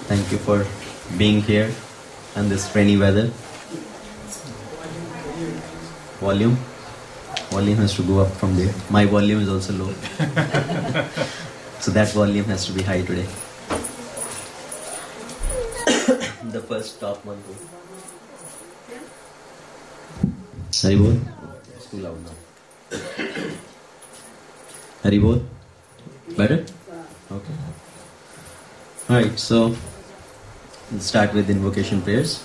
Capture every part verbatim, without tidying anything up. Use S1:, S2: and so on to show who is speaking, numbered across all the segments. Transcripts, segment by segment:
S1: Thank you for being here in this rainy weather. Volume? Volume has to go up from there. My volume is also low. So that volume has to be high today. The first top one. Haribol? It's too loud now. Haribol? Better? Okay. Alright, so let's start with invocation prayers.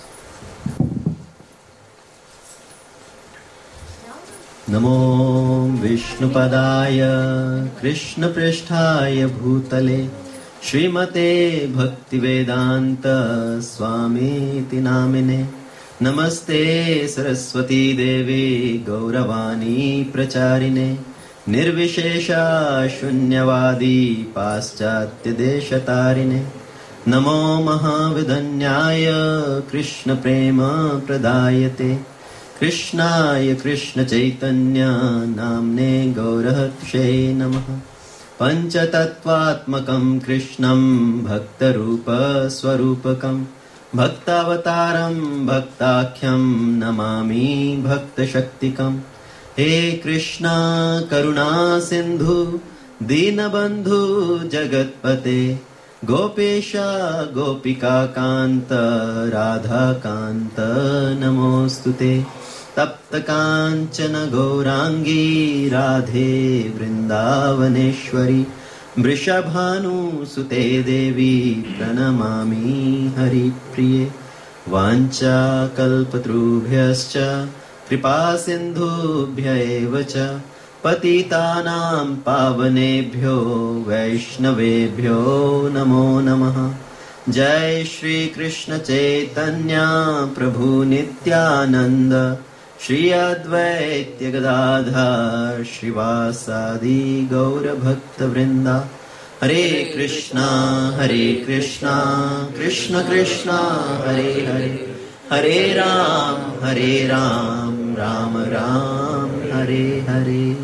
S1: Namo Vishnupadaya Krishna Pristhaya Bhutale Srimate Bhaktivedanta Swamiti Namine Namaste Saraswati Devi Gauravani Pracharine Nirvishesha Shunyavadi Paschatya Deshatarine Namo Mahavidanyaya Krishna Prema Pradayate Krishnaya Krishna Chaitanya Namne Gaurahatshe Namaha Panchatattvatmakam Krishnam Bhaktarupa Swarupakam Bhaktavataram Bhaktakhyam Namami Bhakta Shaktikam He Krishna Karuna Sindhu Dinabandhu Jagatpate Gopesha Gopika Kanta Radha Kanta Namostute Tapta Kanchana Gaurangi Radhe Vrindavaneshwari Vrishabhanu Sute Devi Pranamami Hari Priye Vancha Kalpatrubhyascha Kripa Sindhubhya Evacha Patitanam Pavanebhyo Vaishnavebhyo Namo Namaha Jai Shri Krishna Chaitanya Prabhu Nityananda Shri Advaitya Gadadhar Shrivasadi Gaura Bhakta Vrinda Hare Krishna Hare Krishna Krishna Krishna Hare Hare Hare Ram Hare Ram Ram Ram Hare Hare.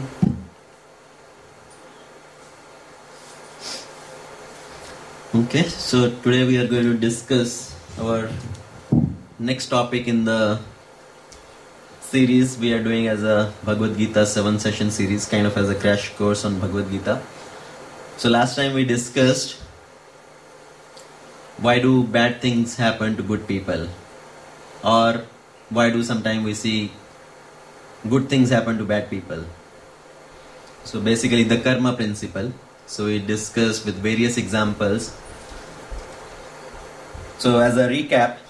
S1: Okay, so today we are going to discuss our next topic in the series we are doing as a Bhagavad Gita seven session series, kind of as a crash course on Bhagavad Gita. So last time we discussed why do bad things happen to good people, or why do sometimes we see good things happen to bad people. So basically the karma principle. So we discussed with various examples. So as a recap,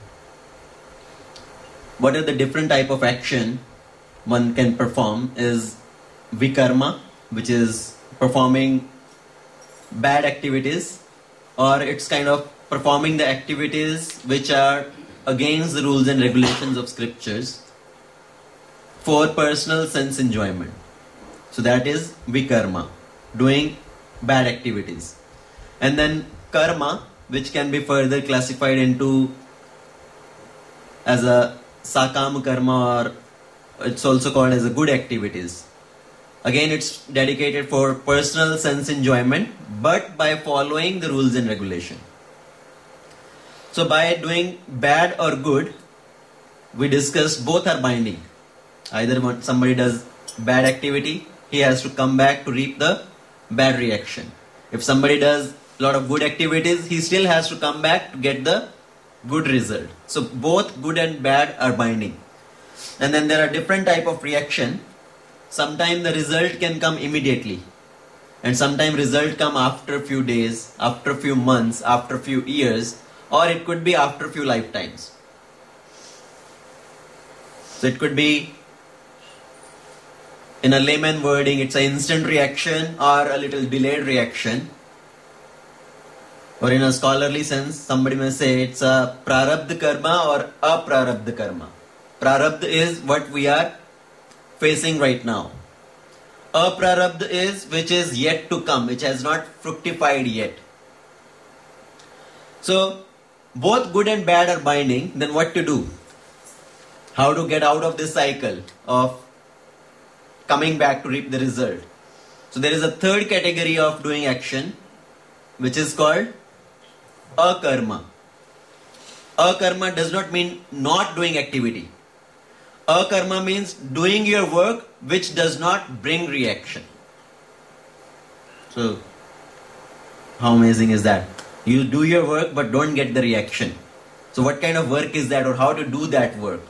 S1: what are the different type of action one can perform is vikarma, which is performing bad activities, or it's kind of performing the activities which are against the rules and regulations of scriptures for personal sense enjoyment. So that is vikarma, doing bad activities. And then karma, which can be further classified into as a sakama karma, or it's also called as a good activities. Again, it's dedicated for personal sense enjoyment, but by following the rules and regulation. So by doing bad or good, we discussed both are binding. Either when somebody does bad activity, he has to come back to reap the bad reaction. If somebody does a lot of good activities, he still has to come back to get the good result. So both good and bad are binding. And then there are different type of reaction. Sometimes the result can come immediately, and sometimes result come after a few days, after a few months, after a few years, or it could be after a few lifetimes. So it could be, in a layman wording, it's an instant reaction or a little delayed reaction. Or in a scholarly sense, somebody may say it's a prarabdha karma or aprarabdha karma. Prarabdha is what we are facing right now. Aprarabdha is which is yet to come, which has not fructified yet. So both good and bad are binding. Then what to do? How to get out of this cycle of coming back to reap the result? So there is a third category of doing action, which is called akarma. Akarma does not mean not doing activity. Akarma means doing your work which does not bring reaction. So, how amazing is that? You do your work but don't get the reaction. So what kind of work is that, or how to do that work?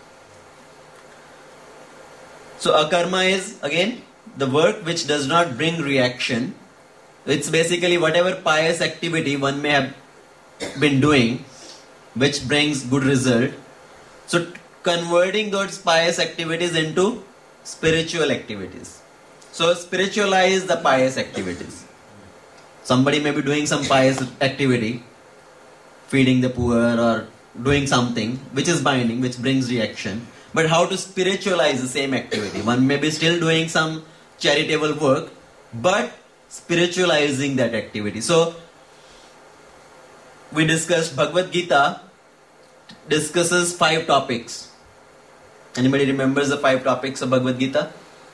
S1: So akarma is again the work which does not bring reaction. It's basically whatever pious activity one may have been doing which brings good result. So converting those pious activities into spiritual activities. So spiritualize the pious activities. Somebody may be doing some pious activity, feeding the poor or doing something which is binding, which brings reaction. But how to spiritualize the same activity? One may be still doing some charitable work, but spiritualizing that activity. So, we discussed Bhagavad Gita discusses five topics. Anybody remembers the five topics of Bhagavad Gita?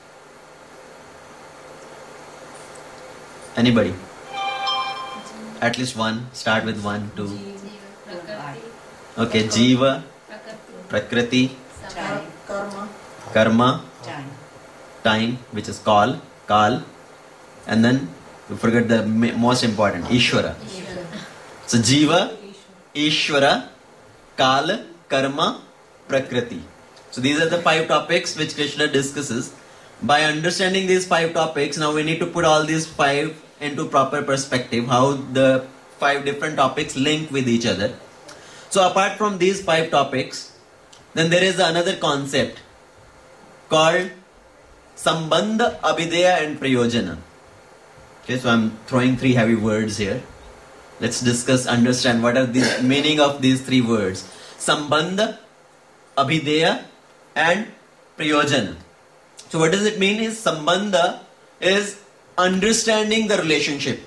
S1: Anybody? At least one. Start with one, two. Okay, Jiva, Prakriti,
S2: Karma,
S1: Karma,
S2: time,
S1: time, which is Kal, Kal, and then you forget the most important, Ishvara. So Jiva, Ishvara, Kal, Karma, Prakriti. So these are the five topics which Krishna discusses. By understanding these five topics, now we need to put all these five into proper perspective, how the five different topics link with each other. So apart from these five topics, then there is another concept called Sambandha, Abhideya and Prayojana. Okay, so I'm throwing three heavy words here. Let's discuss, understand what are the meaning of these three words. Sambandha, Abhideya and Prayojana. So what does it mean is Sambandha is understanding the relationship.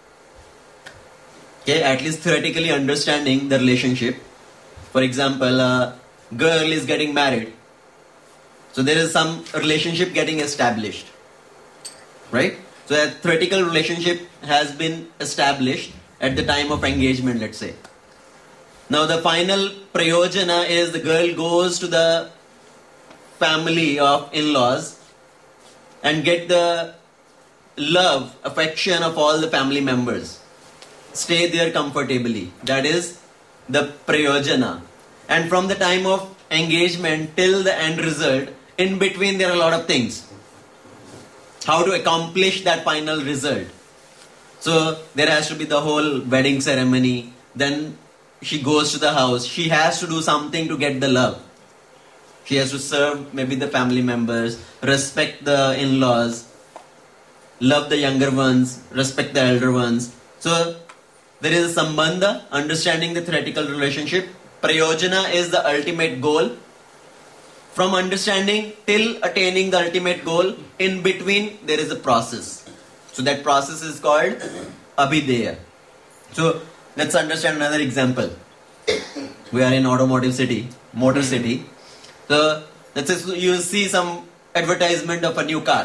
S1: Okay, at least theoretically understanding the relationship. For example, a girl is getting married. So there is some relationship getting established. Right? So a theoretical relationship has been established at the time of engagement, let's say. Now the final prayojana is the girl goes to the family of in-laws and get the love, affection of all the family members. Stay there comfortably. That is the prayojana. And from the time of engagement till the end result, in between there are a lot of things. How to accomplish that final result. So there has to be the whole wedding ceremony. Then she goes to the house. She has to do something to get the love. She has to serve maybe the family members, respect the in-laws, love the younger ones, respect the elder ones. So there is a sambandha, understanding the theoretical relationship. Prayojana is the ultimate goal. From understanding till attaining the ultimate goal, in between there is a process. So that process is called Abhideya. So let's understand another example. We are in automotive city, motor city. So let's say you see some advertisement of a new car.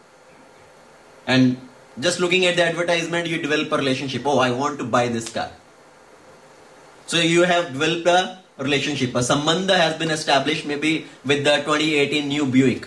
S1: And just looking at the advertisement, you develop a relationship. Oh, I want to buy this car. So you have developed a relationship. A sambandha has been established maybe with the twenty eighteen new Buick.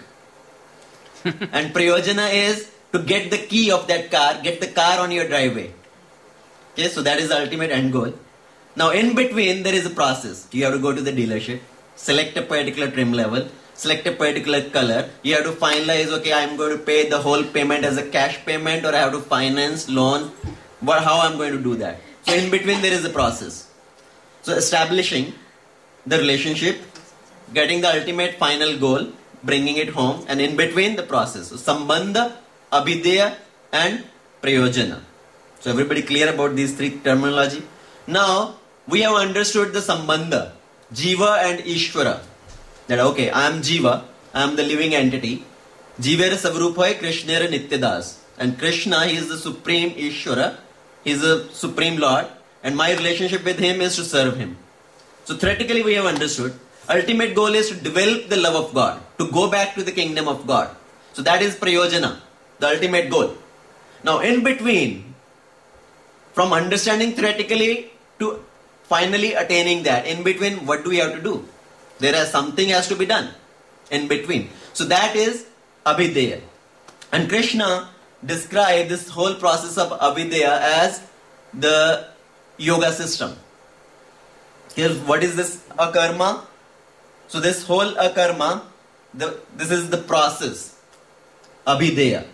S1: And prayojana is to get the key of that car, get the car on your driveway. Okay, so that is the ultimate end goal. Now in between there is a process. You have to go to the dealership, select a particular trim level, select a particular color. You have to finalize, okay, I am going to pay the whole payment as a cash payment, or I have to finance, loan, what, how I am going to do that. So in between there is a process. So establishing the relationship, getting the ultimate final goal, bringing it home, and in between the process. So sambandha, abhideya and prayojana. So everybody clear about these three terminology? Now we have understood the sambandha, jiva and ishvara. That okay, I am jiva, I am the living entity. Jivera savrupa hai krishnera nityadas. And Krishna, he is the supreme ishvara, he is the supreme lord, and my relationship with him is to serve him. So theoretically we have understood. Ultimate goal is to develop the love of God, to go back to the kingdom of God. So that is prayojana, the ultimate goal. Now in between, from understanding theoretically to finally attaining that, in between, what do we have to do? There is something has to be done in between. So that is Abhideya. And Krishna described this whole process of Abhideya as the yoga system. Here, what is this akarma? So this whole akarma, the, this is the process, Abhideya.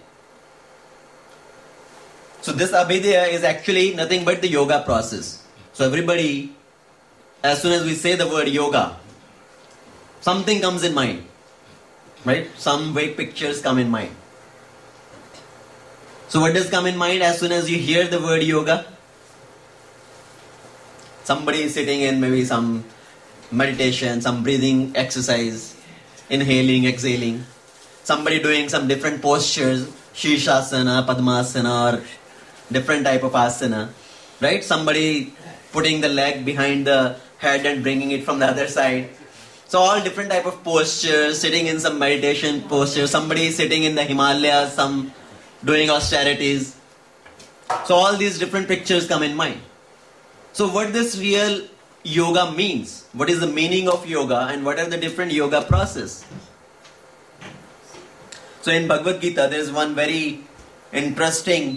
S1: So this Abhideya is actually nothing but the yoga process. So everybody, as soon as we say the word yoga, something comes in mind, right? Some vague pictures come in mind. So what does come in mind as soon as you hear the word yoga? Somebody is sitting in maybe some meditation, some breathing exercise, inhaling, exhaling. Somebody doing some different postures, Shirshasana, Padmasana, or different type of asana, right? Somebody putting the leg behind the head and bringing it from the other side. So all different type of postures, sitting in some meditation posture. Somebody sitting in the Himalayas, some doing austerities. So all these different pictures come in mind. So what this real yoga means, what is the meaning of yoga, and what are the different yoga process? So in Bhagavad Gita, there is one very interesting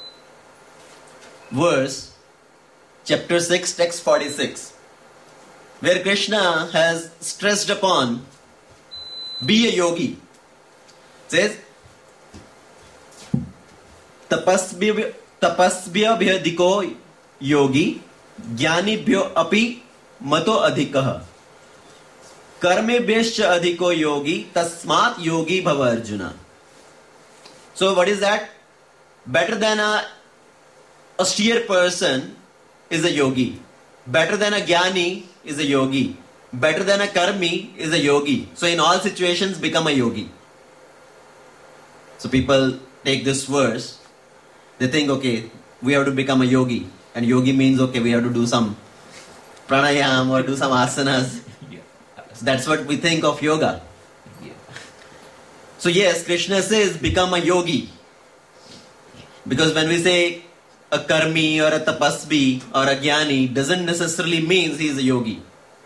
S1: verse, chapter six, text forty-six, where Krishna has stressed upon, be a yogi. It says, tapasbhya tapasbhya diko yogi jnanibhyo api mato adhikah karmebhyascha adhiko yogi tasmat yogi bhava Arjuna. So what is that? Better than a austere person is a yogi. Better than a jnani is a yogi. Better than a karmi is a yogi. So in all situations become a yogi. So people take this verse, they think, okay, we have to become a yogi. And yogi means, okay, we have to do some pranayam or do some asanas. So that's what we think of yoga. So yes, Krishna says become a yogi. Because when we say a karmi or a tapasvi or a jnani, doesn't necessarily mean he is a yogi.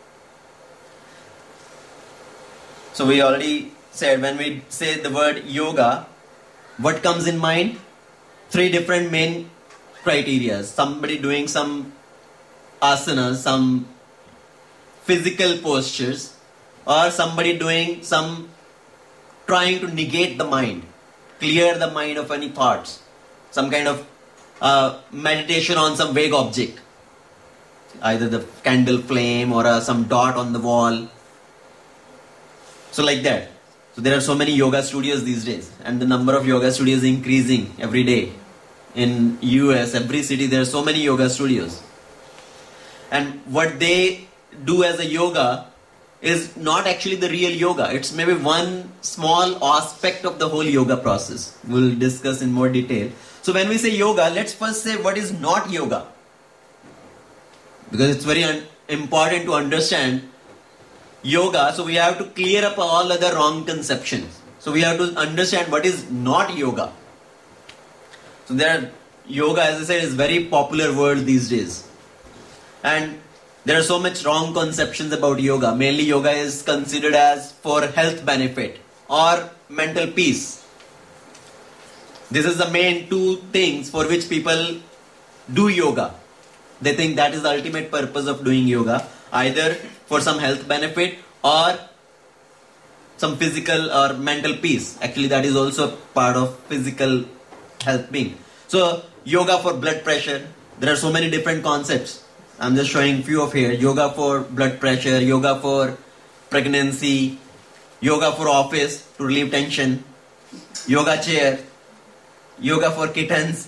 S1: So we already said, when we say the word yoga, what comes in mind? Three different main criteria. Somebody doing some asanas, some physical postures, or somebody doing some, trying to negate the mind, clear the mind of any thoughts, some kind of uh, meditation on some vague object, either the candle flame or uh, some dot on the wall. So like that. So there are so many yoga studios these days, and the number of yoga studios is increasing every day. In U S, every city, there are so many yoga studios. And what they do as a yoga is not actually the real yoga. It's maybe one small aspect of the whole yoga process. We'll discuss in more detail. So when we say yoga, let's first say what is not yoga. Because it's very un- important to understand yoga. So we have to clear up all other wrong conceptions. So we have to understand what is not yoga. So there are, yoga, as I said, is very popular word these days. And there are so much wrong conceptions about yoga. Mainly yoga is considered as for health benefit or mental peace. This is the main two things for which people do yoga. They think that is the ultimate purpose of doing yoga. Either for some health benefit or some physical or mental peace. Actually, that is also part of physical health being. So yoga for blood pressure. There are so many different concepts. I'm just showing few of here. Yoga for blood pressure, yoga for pregnancy, yoga for office to relieve tension, yoga chair, yoga for kittens.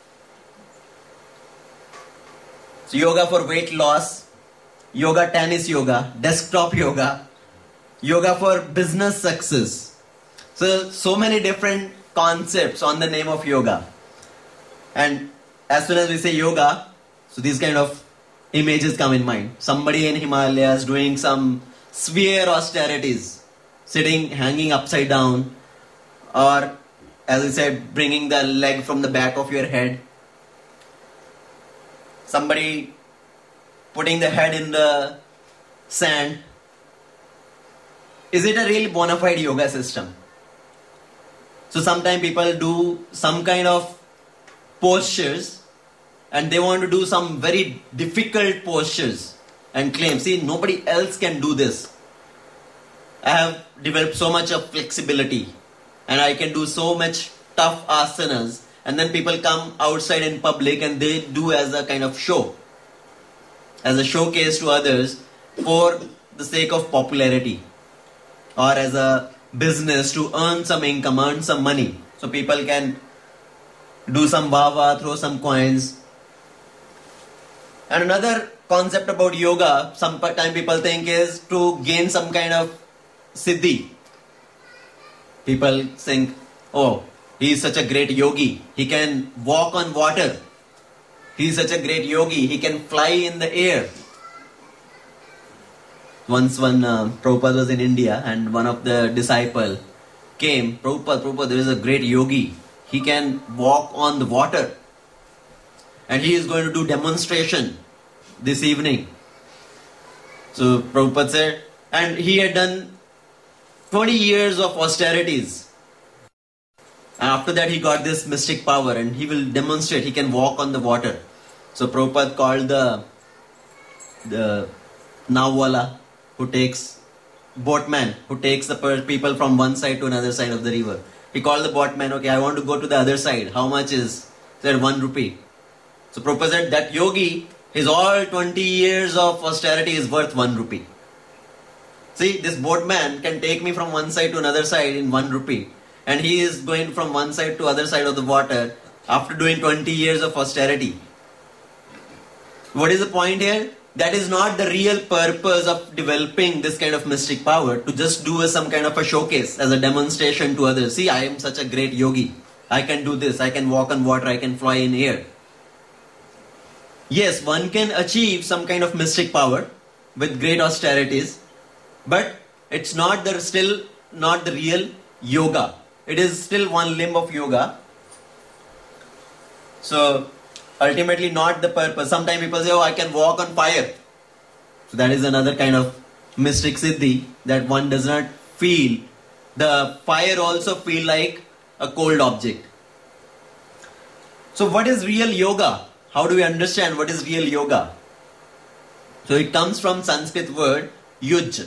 S1: So yoga for weight loss, yoga tennis yoga, desktop yoga, yoga for business success. So, so many different concepts on the name of yoga. And as soon as we say yoga, so these kind of images come in mind. Somebody in Himalayas doing some severe austerities, sitting, hanging upside down, or as I said, bringing the leg from the back of your head. Somebody putting the head in the sand. Is it a real bona fide yoga system? So sometimes people do some kind of postures and they want to do some very difficult postures and claim, see, nobody else can do this. I have developed so much of flexibility and I can do so much tough asanas, and then people come outside in public and they do as a kind of show, as a showcase to others for the sake of popularity or as a business to earn some income, earn some money. So people can do some bhava, throw some coins. And another concept about yoga, sometimes people think, is to gain some kind of siddhi. People think, oh, he is such a great yogi. He can walk on water. He is such a great yogi. He can fly in the air. Once one uh, Prabhupada was in India and one of the disciples came, Prabhupada, Prabhupada, there is a great yogi. He can walk on the water. And he is going to do demonstration this evening. So Prabhupada said, and he had done twenty years of austerities. And after that he got this mystic power and he will demonstrate, he can walk on the water. So Prabhupada called the, the Nawwala, who takes, boatman, who takes the people from one side to another side of the river. He called the boatman, okay, I want to go to the other side. How much is? He said, one rupee. So Prabhupada said, that yogi, his all twenty years of austerity is worth one rupee. See, this boatman can take me from one side to another side in one rupee. And he is going from one side to other side of the water after doing twenty years of austerity. What is the point here? That is not the real purpose of developing this kind of mystic power, to just do as some kind of a showcase, as a demonstration to others. See, I am such a great yogi. I can do this. I can walk on water. I can fly in air. Yes, one can achieve some kind of mystic power with great austerities, but it's not the still not the real yoga. It is still one limb of yoga. So ultimately not the purpose. Sometimes people say, oh, I can walk on fire. So that is another kind of mystic siddhi, that one does not feel. The fire also feel like a cold object. So what is real yoga? How do we understand what is real yoga? So it comes from Sanskrit word yuj.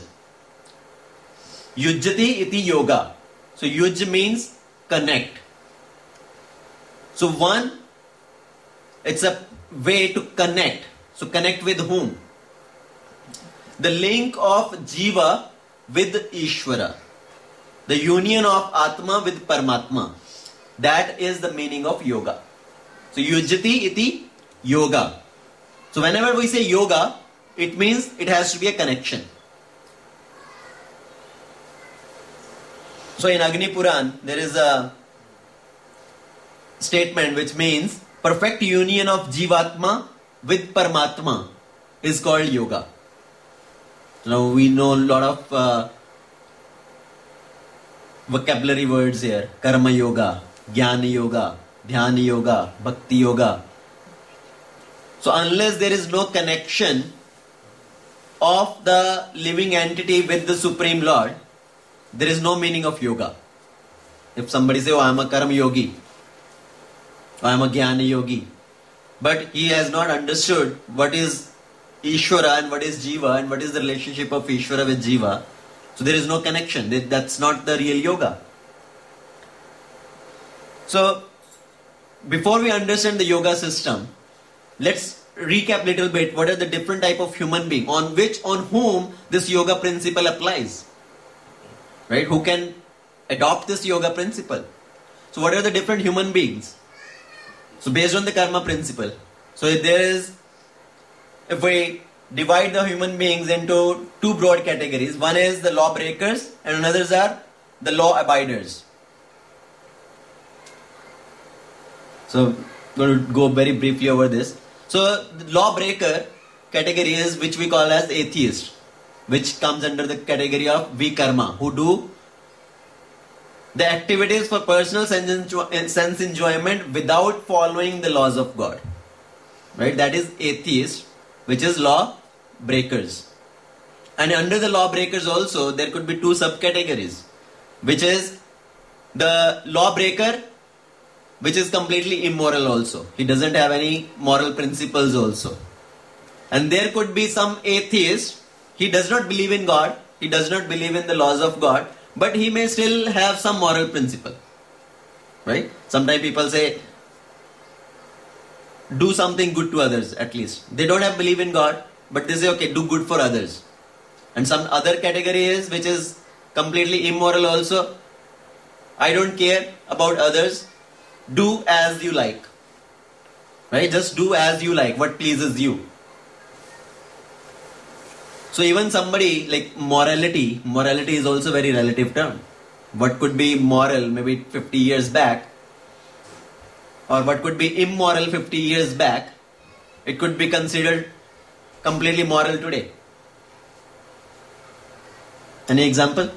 S1: Yujjati iti yoga. So yuj means connect. So one, it's a way to connect. So connect with whom? The link of Jiva with Ishvara. The union of Atma with Paramatma. That is the meaning of yoga. So yujjati iti yoga. So whenever we say yoga, it means it has to be a connection. So in Agni Puran, there is a statement which means perfect union of Jivatma with Paramatma is called yoga. Now we know a lot of uh, vocabulary words here. Karma yoga, Jnana yoga, Dhyana yoga, Bhakti yoga. So unless there is no connection of the living entity with the Supreme Lord, there is no meaning of yoga. If somebody says, oh, I am a karma yogi, I am a jnana yogi, but he has not understood what is Ishvara and what is Jiva and what is the relationship of Ishvara with Jiva, so there is no connection. That's not the real yoga. So before we understand the yoga system, let's recap a little bit what are the different type of human being on which, on whom this yoga principle applies. Right? Who can adopt this yoga principle? So what are the different human beings? So based on the karma principle. So if there is, if we divide the human beings into two broad categories, one is the law breakers and others are the law abiders. So I'm going to go very briefly over this. So the law breaker category is which we call as atheist, which comes under the category of vikarma, who do the activities for personal sense enjoyment without following the laws of God. Right? That is atheist. which is law breakers. And under the law breakers also, there could be two subcategories, which is the lawbreaker, which is completely immoral also. He doesn't have any moral principles also. And there could be some atheist, he does not believe in God, he does not believe in the laws of God, but he may still have some moral principle. Right? Sometimes people say, do something good to others at least. They don't have belief in God, but they say, okay, do good for others. And some other category is, which is completely immoral also. I don't care about others. Do as you like. Right? Just do as you like, what pleases you. So even somebody like morality, morality is also a very relative term. What could be moral maybe fifty years back, or what could be immoral fifty years back, it could be considered completely moral today. Any example?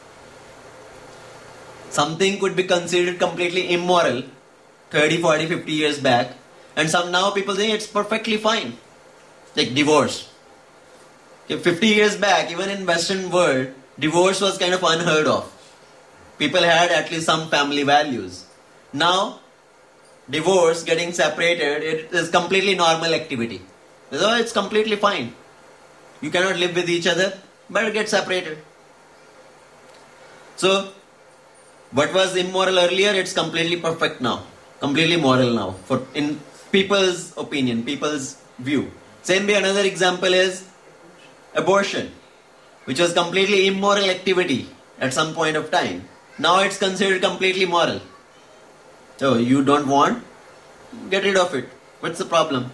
S1: Something could be considered completely immoral thirty, forty, fifty years back, and some now people say it's perfectly fine. Like divorce. Okay, fifty years back, even in Western world, divorce was kind of unheard of. People had at least some family values. Now, divorce, getting separated, it is completely normal activity. So it's completely fine. You cannot live with each other, but get separated. So, what was immoral earlier, it's completely perfect now. Completely moral now. For in people's opinion, people's view. Same way, another example is abortion, which was completely immoral activity at some point of time. Now it's considered completely moral. So, you don't want, get rid of it. What's the problem?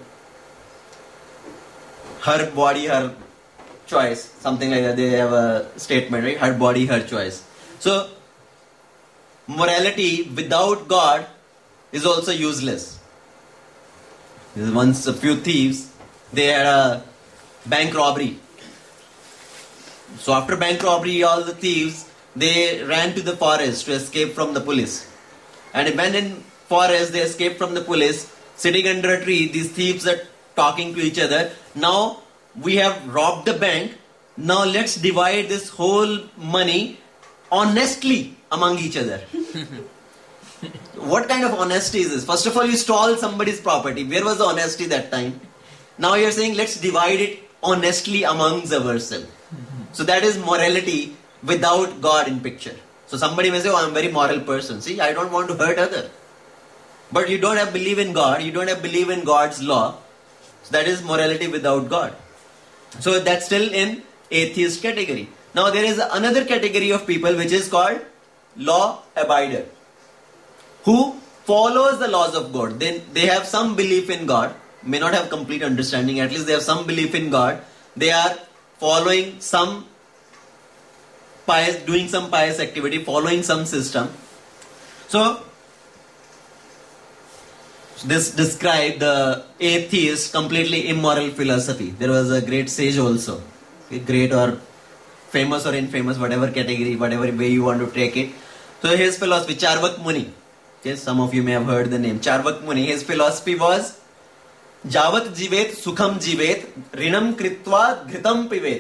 S1: Her body, her choice. Something like that. They have a statement, right? Her body, her choice. So, morality without God is also useless. Once a few thieves, they had a bank robbery. So after bank robbery, all the thieves, they ran to the forest to escape from the police. And when in forest they escaped from the police, sitting under a tree, these thieves are talking to each other. Now we have robbed the bank. Now let's divide this whole money honestly among each other. What kind of honesty is this? First of all, you stole somebody's property. Where was the honesty that time? Now you're saying let's divide it honestly amongst ourselves. So that is morality without God in picture. So somebody may say, oh, I'm a very moral person. See, I don't want to hurt others. But you don't have belief in God. You don't have belief in God's law. So that is morality without God. So that's still in atheist category. Now there is another category of people which is called law abider, who follows the laws of God. Then they have some belief in God, may not have complete understanding, at least they have some belief in God. They are following some pious, doing some pious activity, following some system. So this described the atheist completely immoral philosophy. There was a great sage also, a great or famous or infamous, whatever category, whatever way you want to take it. So his philosophy, Charvak Muni. Okay, some of you may have heard the name. Charvak Muni, his philosophy was Javat jivet sukham jivet rinam kritva ghritam pivet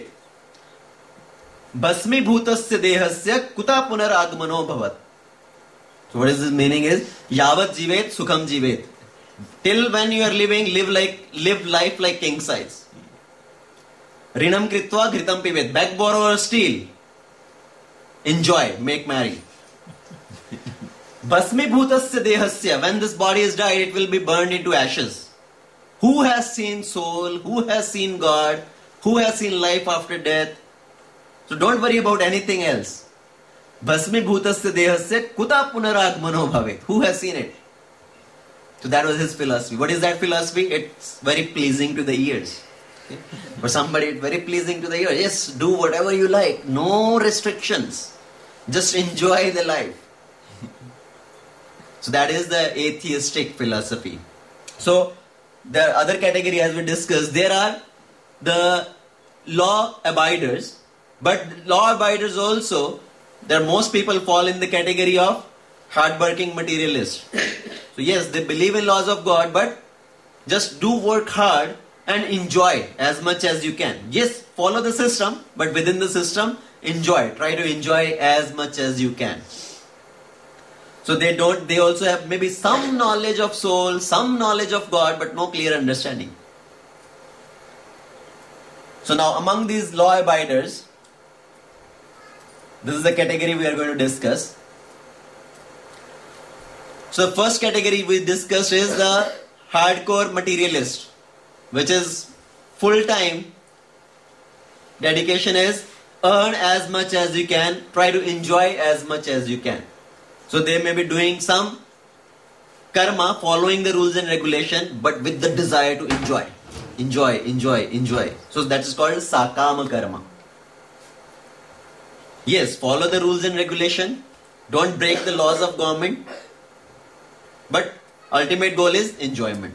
S1: basmi bhutasya dehasya kuta punar agmano bhavat. So what is his meaning is Yavat jivet sukham jivet. Till when you are living, live like live life like king size. Rinam kritva ghritam pivet. Beg, borrow or steal. Enjoy, make merry. Basmi bhutasya dehasya. When this body is died, it will be burned into ashes. Who has seen soul? Who has seen God? Who has seen life after death? So don't worry about anything else. Basmi bhutasya dehasya kuta punaragmano bhavet. Who has seen it? So that was his philosophy. What is that philosophy? It's very pleasing to the ears. Okay? For somebody, it's very pleasing to the ears. Yes, do whatever you like. No restrictions. Just enjoy the life. So that is the atheistic philosophy. So the other category, as we discussed, there are the law abiders, but law abiders also, there most people fall in the category of hard-working materialists. So yes, they believe in laws of God, but just do work hard and enjoy as much as you can. Yes, follow the system, but within the system, enjoy. Try to enjoy as much as you can. So they don't, they also have maybe some knowledge of soul, some knowledge of God, but no clear understanding. So now among these law abiders, this is the category we are going to discuss. So the first category we discussed is the hardcore materialist, which is full-time dedication is earn as much as you can, try to enjoy as much as you can. So they may be doing some karma, following the rules and regulation, but with the desire to enjoy. Enjoy, enjoy, enjoy. So that is called sakama karma. Yes, follow the rules and regulation. Don't break the laws of government. But ultimate goal is enjoyment.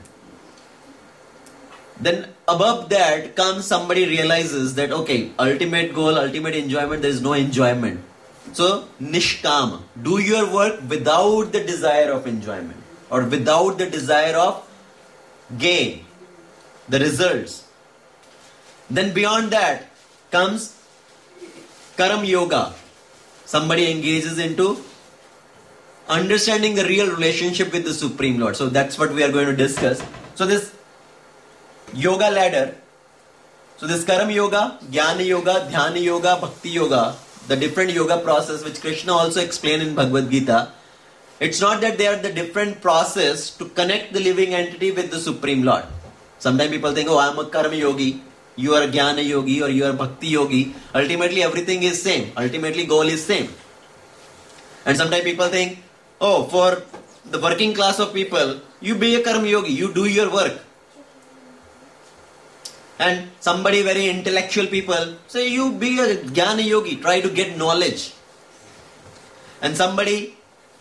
S1: Then above that comes somebody realizes that okay, ultimate goal, ultimate enjoyment, there is no enjoyment. So nishkama, do your work without the desire of enjoyment or without the desire of gain, the results. Then beyond that comes karam yoga. Somebody engages into understanding the real relationship with the Supreme Lord. So that's what we are going to discuss. So this yoga ladder, so this karam yoga, jnana yoga, dhyana yoga, bhakti yoga, the different yoga process which Krishna also explained in Bhagavad Gita, it's not that they are the different process to connect the living entity with the Supreme Lord. Sometimes people think, oh, I am a karma yogi, you are a jnana yogi or you are a bhakti yogi. Ultimately everything is same. Ultimately goal is same. And sometimes people think, oh, for the working class of people, you be a karma yogi, you do your work. And somebody very intellectual people say, you be a jnana yogi, try to get knowledge. And somebody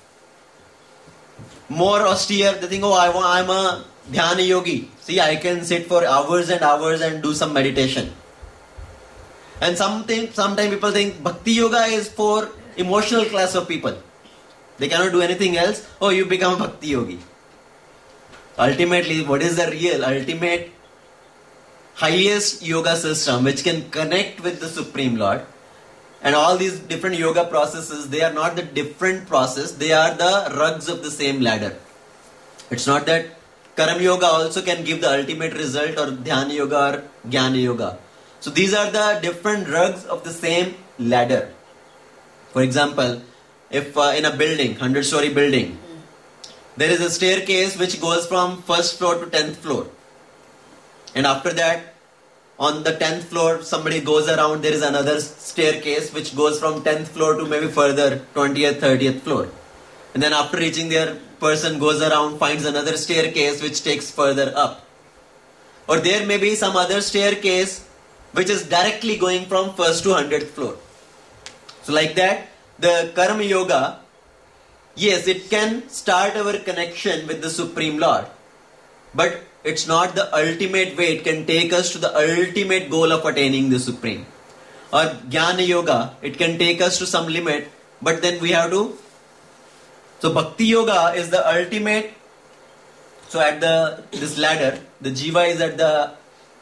S1: more austere, they think, oh, I want, I'm a dhyana yogi. See, I can sit for hours and hours and do some meditation. And something, sometimes people think bhakti yoga is for emotional class of people. They cannot do anything else. Oh, you become a bhakti yogi. Ultimately, what is the real, ultimate, highest yoga system which can connect with the Supreme Lord? And all these different yoga processes, they are not the different process, they are the rungs of the same ladder. It's not that karam yoga also can give the ultimate result or dhyana yoga or jnana yoga. So these are the different rungs of the same ladder. For example, if uh, in a building, hundred story building, there is a staircase which goes from first floor to tenth floor. And after that, on the tenth floor, somebody goes around, there is another staircase which goes from tenth floor to maybe further twentieth, thirtieth floor. And then after reaching there, person goes around, finds another staircase which takes further up. Or there may be some other staircase which is directly going from first to hundredth floor. So like that, the karma yoga, yes, it can start our connection with the Supreme Lord. But it's not the ultimate way. It can take us to the ultimate goal of attaining the Supreme. Or Jnana Yoga, it can take us to some limit, but then we have to. So Bhakti Yoga is the ultimate. So at the this ladder, the Jiva is at the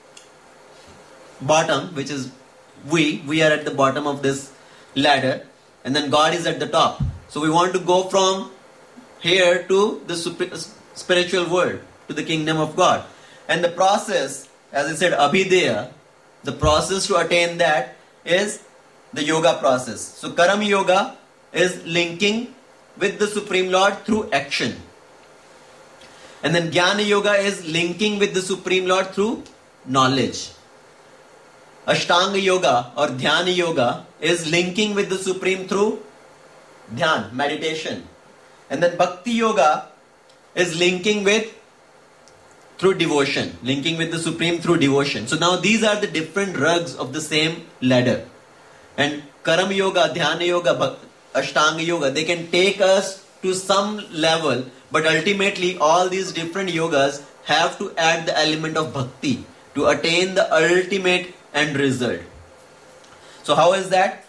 S1: bottom, which is we. We are at the bottom of this ladder, and then God is at the top. So we want to go from here to the spiritual world, to the kingdom of God. And the process, as I said, Abhideya, the process to attain that is the yoga process. So Karam Yoga is linking with the Supreme Lord through action. And then Jnana Yoga is linking with the Supreme Lord through knowledge. Ashtanga Yoga or Dhyana Yoga is linking with the Supreme through Dhyan, meditation. And then Bhakti Yoga is linking with through devotion, linking with the Supreme through devotion. So now these are the different rungs of the same ladder. And Karam Yoga, Dhyana Yoga, Ashtanga Yoga, they can take us to some level, but ultimately all these different yogas have to add the element of bhakti to attain the ultimate end result. So how is that?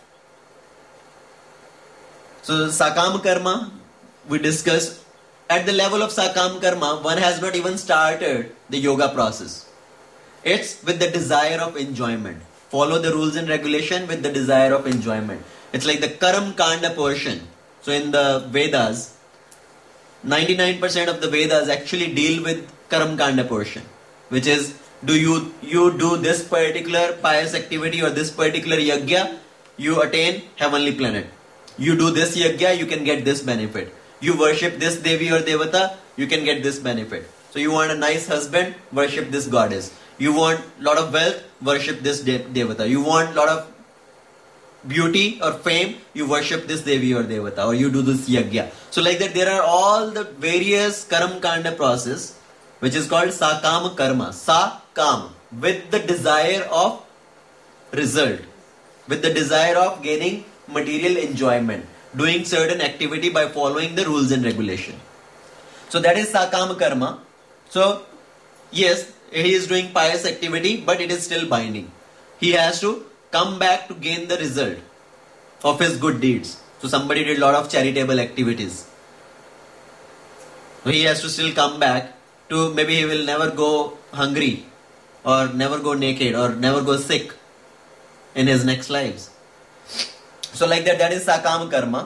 S1: So Sakam Karma, we discussed. At the level of Sakam Karma, one has not even started the yoga process. It's with the desire of enjoyment. Follow the rules and regulation with the desire of enjoyment. It's like the Karam Kanda portion. So in the Vedas, ninety-nine percent of the Vedas actually deal with Karam Kanda portion, which is, do you you do this particular pious activity or this particular yajna, you attain heavenly planet. You do this yajna, you can get this benefit. You worship this Devi or Devata, you can get this benefit. So you want a nice husband, worship this goddess. You want lot of wealth, worship this de- Devata. You want lot of beauty or fame, you worship this Devi or Devata, or you do this yajna. So like that, there are all the various Karam Kanda process, which is called Sakama Karma. Sakam, with the desire of result, with the desire of gaining material enjoyment, doing certain activity by following the rules and regulation. So that is Sakama Karma. So yes, he is doing pious activity, but it is still binding. He has to come back to gain the result of his good deeds. So somebody did a lot of charitable activities. So he has to still come back to, maybe he will never go hungry or never go naked or never go sick in his next lives. So like that, that is Sakama Karma.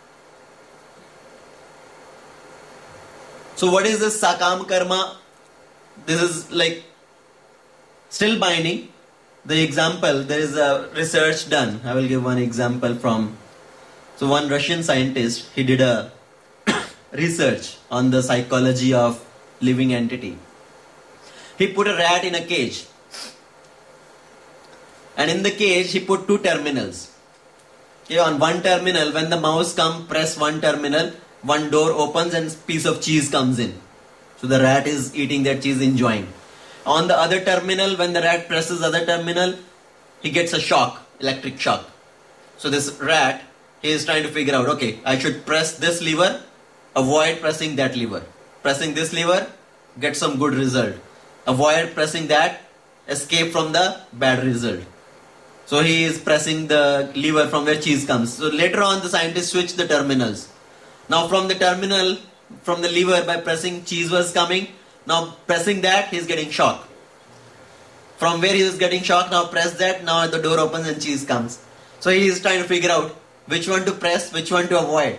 S1: So what is this Sakama Karma? This is like still binding. The example, there is a research done. I will give one example from, so one Russian scientist, he did a research on the psychology of living entity. He put a rat in a cage. And in the cage, he put two terminals. Okay, on one terminal, when the mouse comes, press one terminal, one door opens and piece of cheese comes in. So the rat is eating that cheese, enjoying. On the other terminal, when the rat presses other terminal, he gets a shock, electric shock. So this rat, he is trying to figure out, okay, I should press this lever, avoid pressing that lever. Pressing this lever, get some good result. Avoid pressing that, escape from the bad result. So he is pressing the lever from where cheese comes. So later on, the scientists switched the terminals. Now from the terminal, from the lever, by pressing, cheese was coming. Now pressing that, he is getting shock. From where he is getting shock, now press that, now the door opens and cheese comes. So he is trying to figure out which one to press, which one to avoid.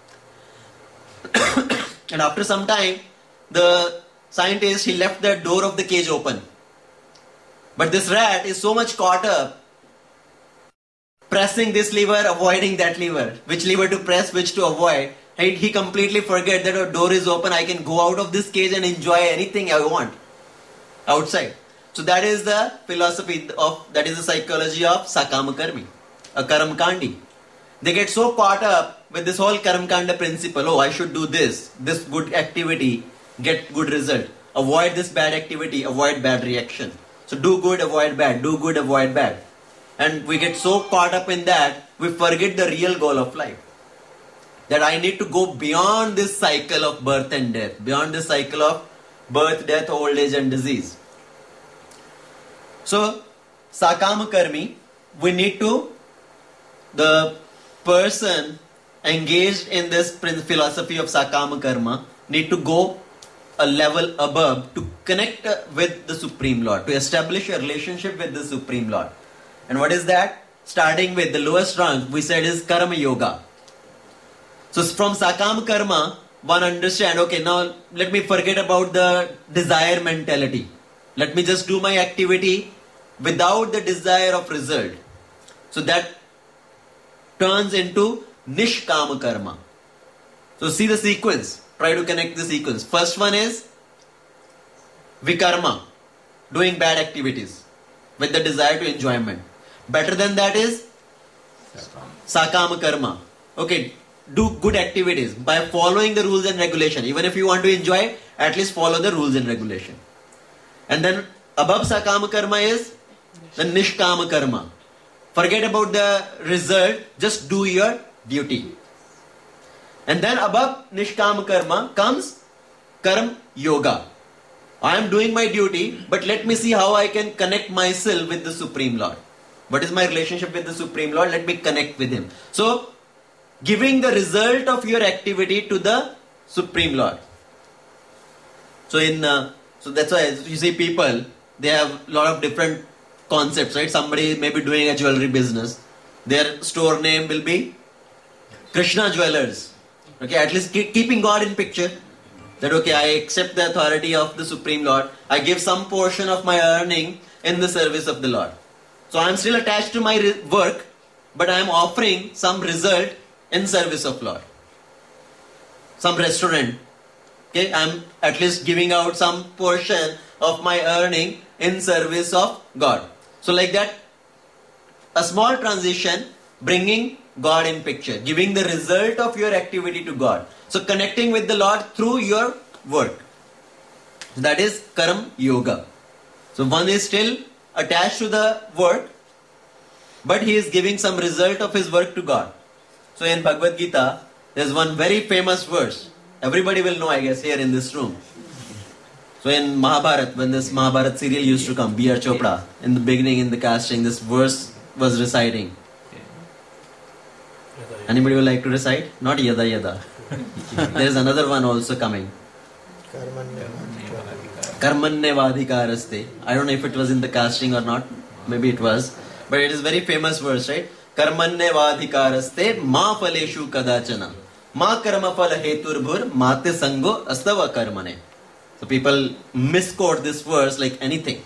S1: And after some time, the scientist, he left the door of the cage open. But this rat is so much caught up, pressing this lever, avoiding that lever. Which lever to press, which to avoid. He, he completely forget that a door is open, I can go out of this cage and enjoy anything I want outside. So that is the philosophy of, that is the psychology of Sakama Karmi, a Karam Kandi. They get so caught up with this whole Karam Kanda principle. Oh, I should do this, this good activity, get good result. Avoid this bad activity, avoid bad reaction. So do good, avoid bad, do good, avoid bad. And we get so caught up in that, we forget the real goal of life. That I need to go beyond this cycle of birth and death, beyond this cycle of birth, death, old age and disease. So, Sakama Karmi, we need to, the person engaged in this philosophy of Sakama Karma, need to go a level above to connect with the Supreme Lord, to establish a relationship with the Supreme Lord. And what is that? Starting with the lowest rank, we said is Karma Yoga. So from Sakama Karma, one understand, okay, now let me forget about the desire mentality. Let me just do my activity without the desire of result. So that turns into Nishkama Karma. So see the sequence. Try to connect the sequence. First one is Vikarma, doing bad activities with the desire to enjoyment. Better than that is Sakama Karma. Okay, do good activities by following the rules and regulation. Even if you want to enjoy, at least follow the rules and regulation. And then above Sakama Karma is the Nishkama Karma. Forget about the result, just do your duty. And then above Nishkama Karma comes Karma Yoga. I am doing my duty, but let me see how I can connect myself with the Supreme Lord. What is my relationship with the Supreme Lord? Let me connect with Him. So, giving the result of your activity to the Supreme Lord. So in, uh, so that's why you see people, they have a lot of different concepts, right? Somebody may be doing a jewelry business. Their store name will be Krishna Jewelers. Okay, at least keep, keeping God in picture. That okay, I accept the authority of the Supreme Lord. I give some portion of my earning in the service of the Lord. So I am still attached to my re- work, but I am offering some result in service of Lord. Some restaurant, okay, I am at least giving out some portion of my earning in service of God. So like that, a small transition, bringing God in picture, giving the result of your activity to God. So connecting with the Lord through your work. That is Karma Yoga. So one is still attached to the work, but he is giving some result of his work to God. So in Bhagavad Gita, there is one very famous verse. Everybody will know, I guess, here in this room. So in Mahabharata, when this Mahabharata serial used to come, B R Chopra, in the beginning, in the casting, this verse was reciting. Anybody would like to recite? Not Yada Yada. There is another one also coming. Karmanyavadhikaraste. I don't know if it was in the casting or not. Maybe it was. But it is very famous verse, right? Karmanyavadhikaraste ma phaleshu kadachana. Ma karma phala heturbhur mate sango astava karmane. So people misquote this verse like anything.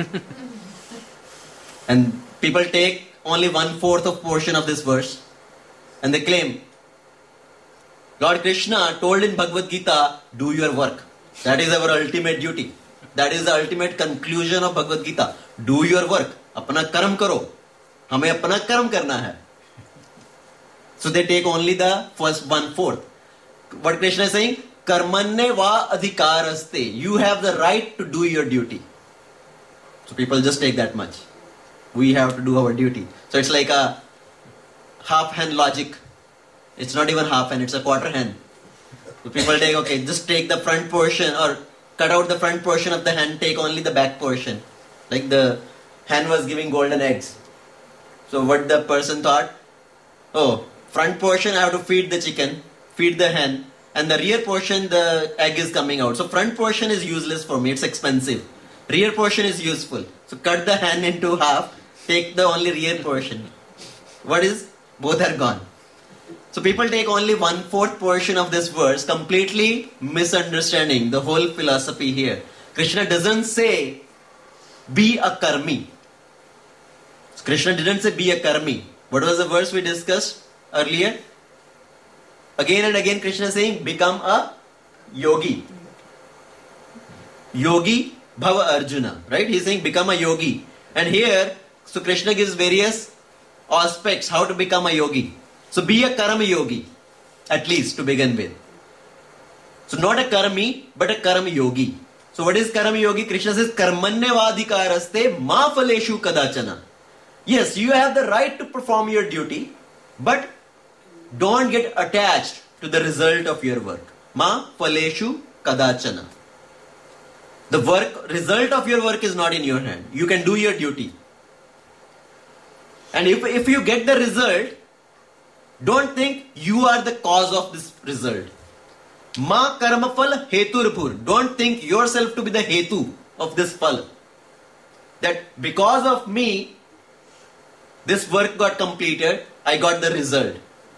S1: And people take only one fourth of portion of this verse. And they claim, Lord Krishna told in Bhagavad Gita, do your work. That is our ultimate duty. That is the ultimate conclusion of Bhagavad Gita. Do your work. Apna karam karo. Hame apna karam karna hai. So they take only the first one fourth. What Krishna is saying? Karmanne va adhikaraste. You have the right to do your duty. So people just take that much. We have to do our duty. So it's like a half hand logic. It's not even half hand, it's a quarter hand. So people take, okay, just take the front portion or cut out the front portion of the hand, take only the back portion. Like the hen was giving golden eggs. So what the person thought? Oh, front portion I have to feed the chicken, feed the hen, and the rear portion the egg is coming out. So front portion is useless for me, it's expensive. Rear portion is useful. So cut the hen into half, take the only rear portion. What is? Both are gone. So people take only one fourth portion of this verse, completely misunderstanding the whole philosophy here. Krishna doesn't say, be a karmi. Krishna didn't say, be a karmi. What was the verse we discussed earlier? Again and again Krishna is saying, become a yogi. Yogi bhava Arjuna. Right? He's saying, become a yogi. And here, so Krishna gives various aspects how to become a yogi. So be a karma yogi, at least to begin with. So not a karmi, but a karma yogi. So what is karma yogi? Krishna says, karmanyavadhikaraste ma phaleshu kadachana. Yes, you have the right to perform your duty, but don't get attached to the result of your work. Ma phaleshu kadachana. The work, result of your work is not in your hand. You can do your duty. And if, if you get the result, don't think you are the cause of this result. Ma karma phal heturpur. Don't think yourself to be the hetu of this phal. That because of me, this work got completed, I got the result.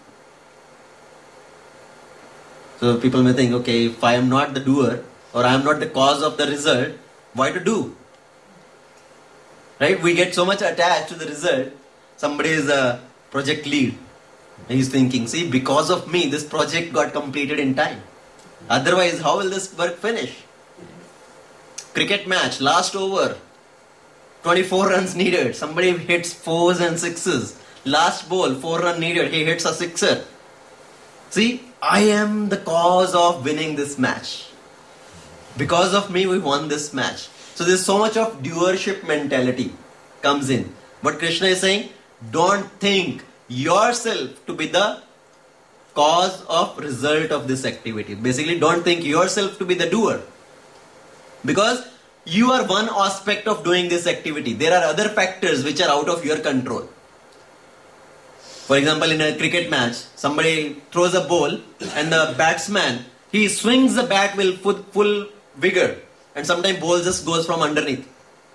S1: So people may think, okay, if I am not the doer, or I am not the cause of the result, why to do? Right? We get so much attached to the result. Somebody is a project lead. And he's thinking, see, because of me, this project got completed in time. Otherwise, how will this work finish? Cricket match, last over. twenty-four runs needed. Somebody hits fours and sixes. Last ball, four run needed. He hits a sixer. See, I am the cause of winning this match. Because of me, we won this match. So there's so much of doership mentality comes in. But Krishna is saying, don't think yourself to be the cause of result of this activity. Basically, don't think yourself to be the doer. Because you are one aspect of doing this activity. There are other factors which are out of your control. For example, in a cricket match, somebody throws a ball and the batsman, he swings the bat with full, full vigor. And sometimes ball just goes from underneath.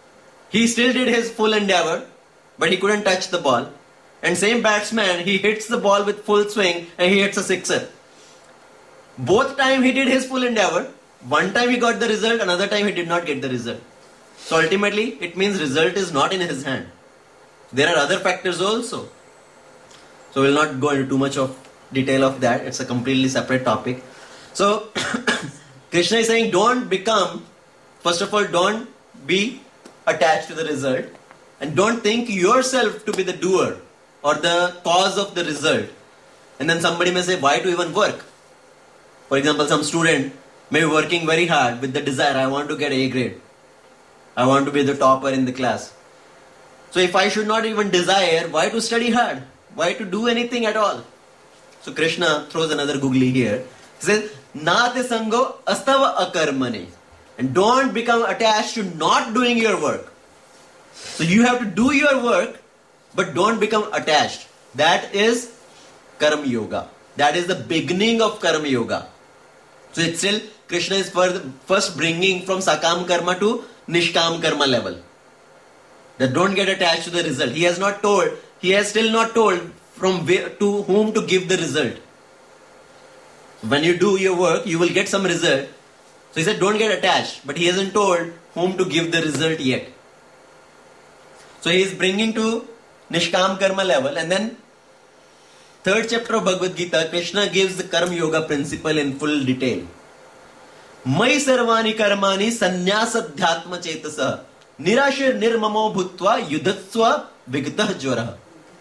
S1: He still did his full endeavor, but he couldn't touch the ball. And same batsman, he hits the ball with full swing and he hits a sixer. Both time he did his full endeavor. One time he got the result, another time he did not get the result. So ultimately, it means result is not in his hand. There are other factors also. So we'll not go into too much of detail of that. It's a completely separate topic. So Krishna is saying, don't become, first of all, don't be attached to the result, and don't think yourself to be the doer or the cause of the result. And then somebody may say, why to even work? For example, some student may be working very hard with the desire, I want to get A grade. I want to be the topper in the class. So if I should not even desire, why to study hard? Why to do anything at all? So Krishna throws another googly here. He says, Nate sango astava akarmane. And don't become attached to not doing your work. So you have to do your work, but don't become attached. That is Karma Yoga. That is the beginning of Karma Yoga. So it's still, Krishna is first bringing from Sakam Karma to Nishkam Karma level. That don't get attached to the result. He has not told, he has still not told from where, to whom to give the result. When you do your work, you will get some result. So he said, don't get attached. But he hasn't told whom to give the result yet. So he is bringing to Nishkam Karma level. And then third chapter of Bhagavad Gita, Krishna gives the Karma Yoga principle in full detail. Mai sarvani karmani sannyasa-dhyatma chetasa nirashir nirmamo bhutva yudatsva vigtah jvara.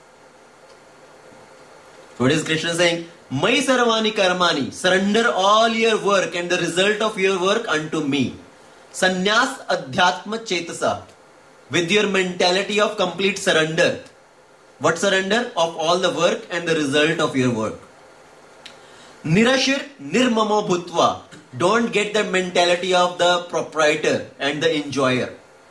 S1: What is Krishna saying? Mai sarvani karmani, surrender all your work and the result of your work unto me. Sannyas adhyatma chetasa, with your mentality of complete surrender. What surrender? Of all the work and the result of your work. Nirashir nirmamo bhutva, don't get the mentality of the proprietor and the enjoyer.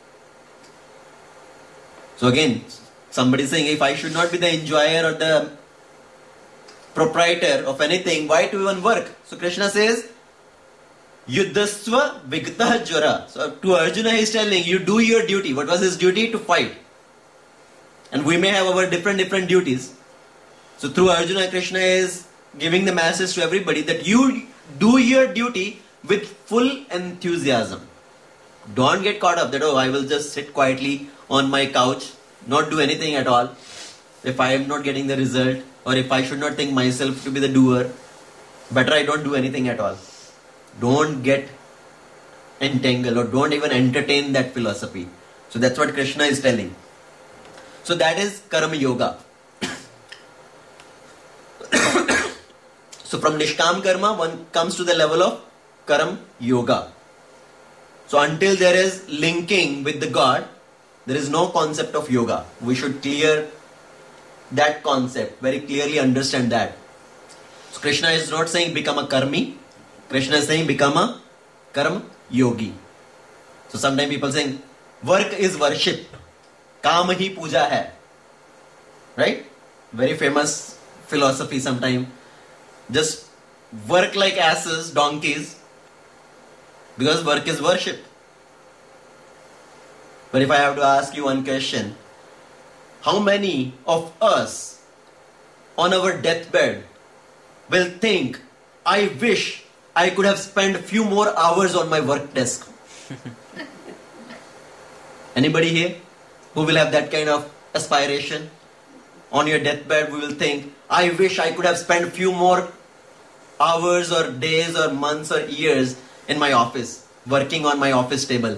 S1: So again, somebody is saying, if I should not be the enjoyer or the proprietor of anything, why to even work? So Krishna says, Yuddhasva vigtah jvara. So to Arjuna he is telling, you do your duty. What was his duty? To fight. And we may have our different different duties. So through Arjuna, Krishna is giving the message to everybody that you do your duty with full enthusiasm. Don't get caught up that, oh, I will just sit quietly on my couch, not do anything at all. If I am not getting the result, or if I should not think myself to be the doer, better I don't do anything at all. Don't get entangled or don't even entertain that philosophy. So that's what Krishna is telling. So that is Karma Yoga. So from Nishkam Karma, one comes to the level of Karma Yoga. So until there is linking with the God, there is no concept of yoga. We should clear that concept, very clearly understand that. So Krishna is not saying become a karmi. Krishna is saying become a karma yogi. So sometimes people saying work is worship. Kaam hi puja hai. Right? Very famous philosophy sometimes. Just work like asses, donkeys. Because work is worship. But if I have to ask you one question, how many of us on our deathbed will think, I wish I could have spent a few more hours on my work desk? Anybody here who will have that kind of aspiration? On your deathbed, we will think, I wish I could have spent a few more hours or days or months or years in my office, working on my office table.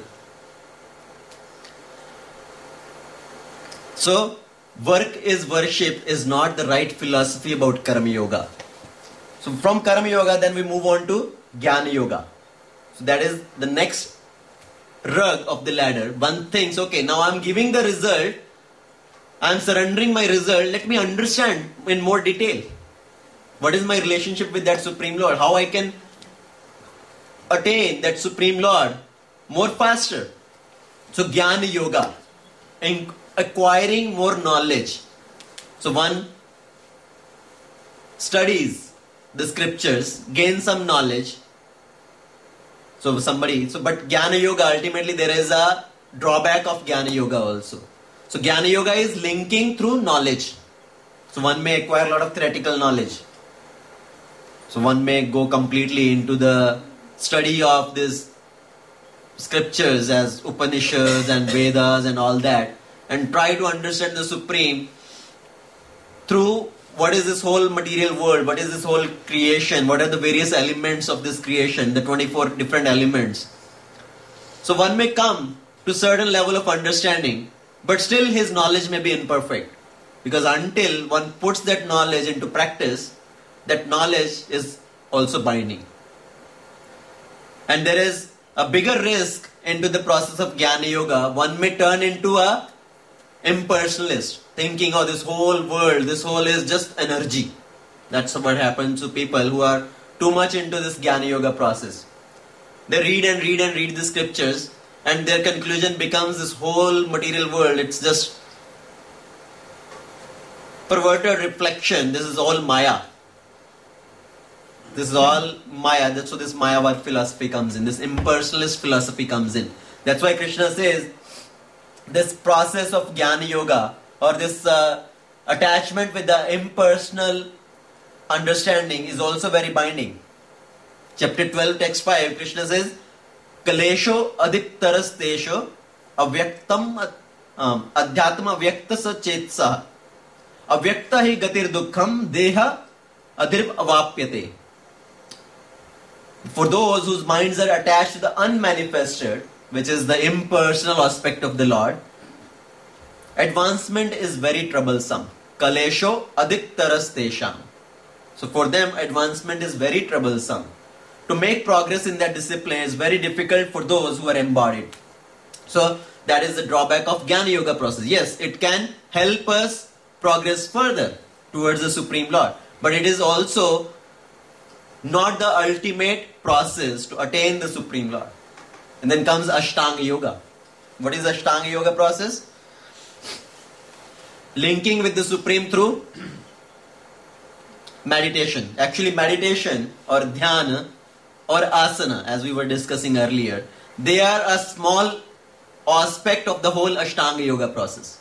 S1: So, work is worship is not the right philosophy about Karma Yoga. So, from Karma Yoga, then we move on to Jnana Yoga. So, that is the next rung of the ladder. One thinks, okay, now I am giving the result, I am surrendering my result, let me understand in more detail. What is my relationship with that Supreme Lord? How I can attain that Supreme Lord more faster. So Jnana Yoga, in acquiring more knowledge. So one studies the scriptures, gains some knowledge. So somebody, so but Jnana Yoga, ultimately there is a drawback of Jnana Yoga also. So Jnana Yoga is linking through knowledge. So one may acquire a lot of theoretical knowledge. So one may go completely into the study of these scriptures as Upanishads and Vedas and all that, and try to understand the Supreme through what is this whole material world, what is this whole creation, what are the various elements of this creation, the twenty-four different elements. So one may come to certain level of understanding, but still his knowledge may be imperfect. Because until one puts that knowledge into practice, that knowledge is also binding. And there is a bigger risk into the process of Jnana Yoga. One may turn into a impersonalist, thinking, oh, this whole world, this whole is just energy. That's what happens to people who are too much into this Jnana Yoga process. They read and read and read the scriptures, and their conclusion becomes this whole material world. It's just perverted reflection. This is all Maya. This is all Maya. That's why this Mayavad philosophy comes in. This impersonalist philosophy comes in. That's why Krishna says this process of Jnana Yoga, or this uh, attachment with the impersonal understanding, is also very binding. Chapter twelve, text five, Krishna says, Kalesho adiptaras tesho avyaktam um, adhyatma avyaktasa chetsa avyakta hi gatir dukkham deha adirv avapyate. For those whose minds are attached to the unmanifested, which is the impersonal aspect of the Lord, advancement is very troublesome. Kalesho adiptaras tesham. So for them, advancement is very troublesome. To make progress in that discipline is very difficult for those who are embodied. So that is the drawback of Jnana Yoga process. Yes, it can help us progress further towards the Supreme Lord. But it is also not the ultimate process to attain the Supreme Lord. And then comes Ashtanga Yoga. What is Ashtanga Yoga process? Linking with the Supreme through meditation. Actually, meditation or dhyana or asana, as we were discussing earlier, they are a small aspect of the whole Ashtanga Yoga process.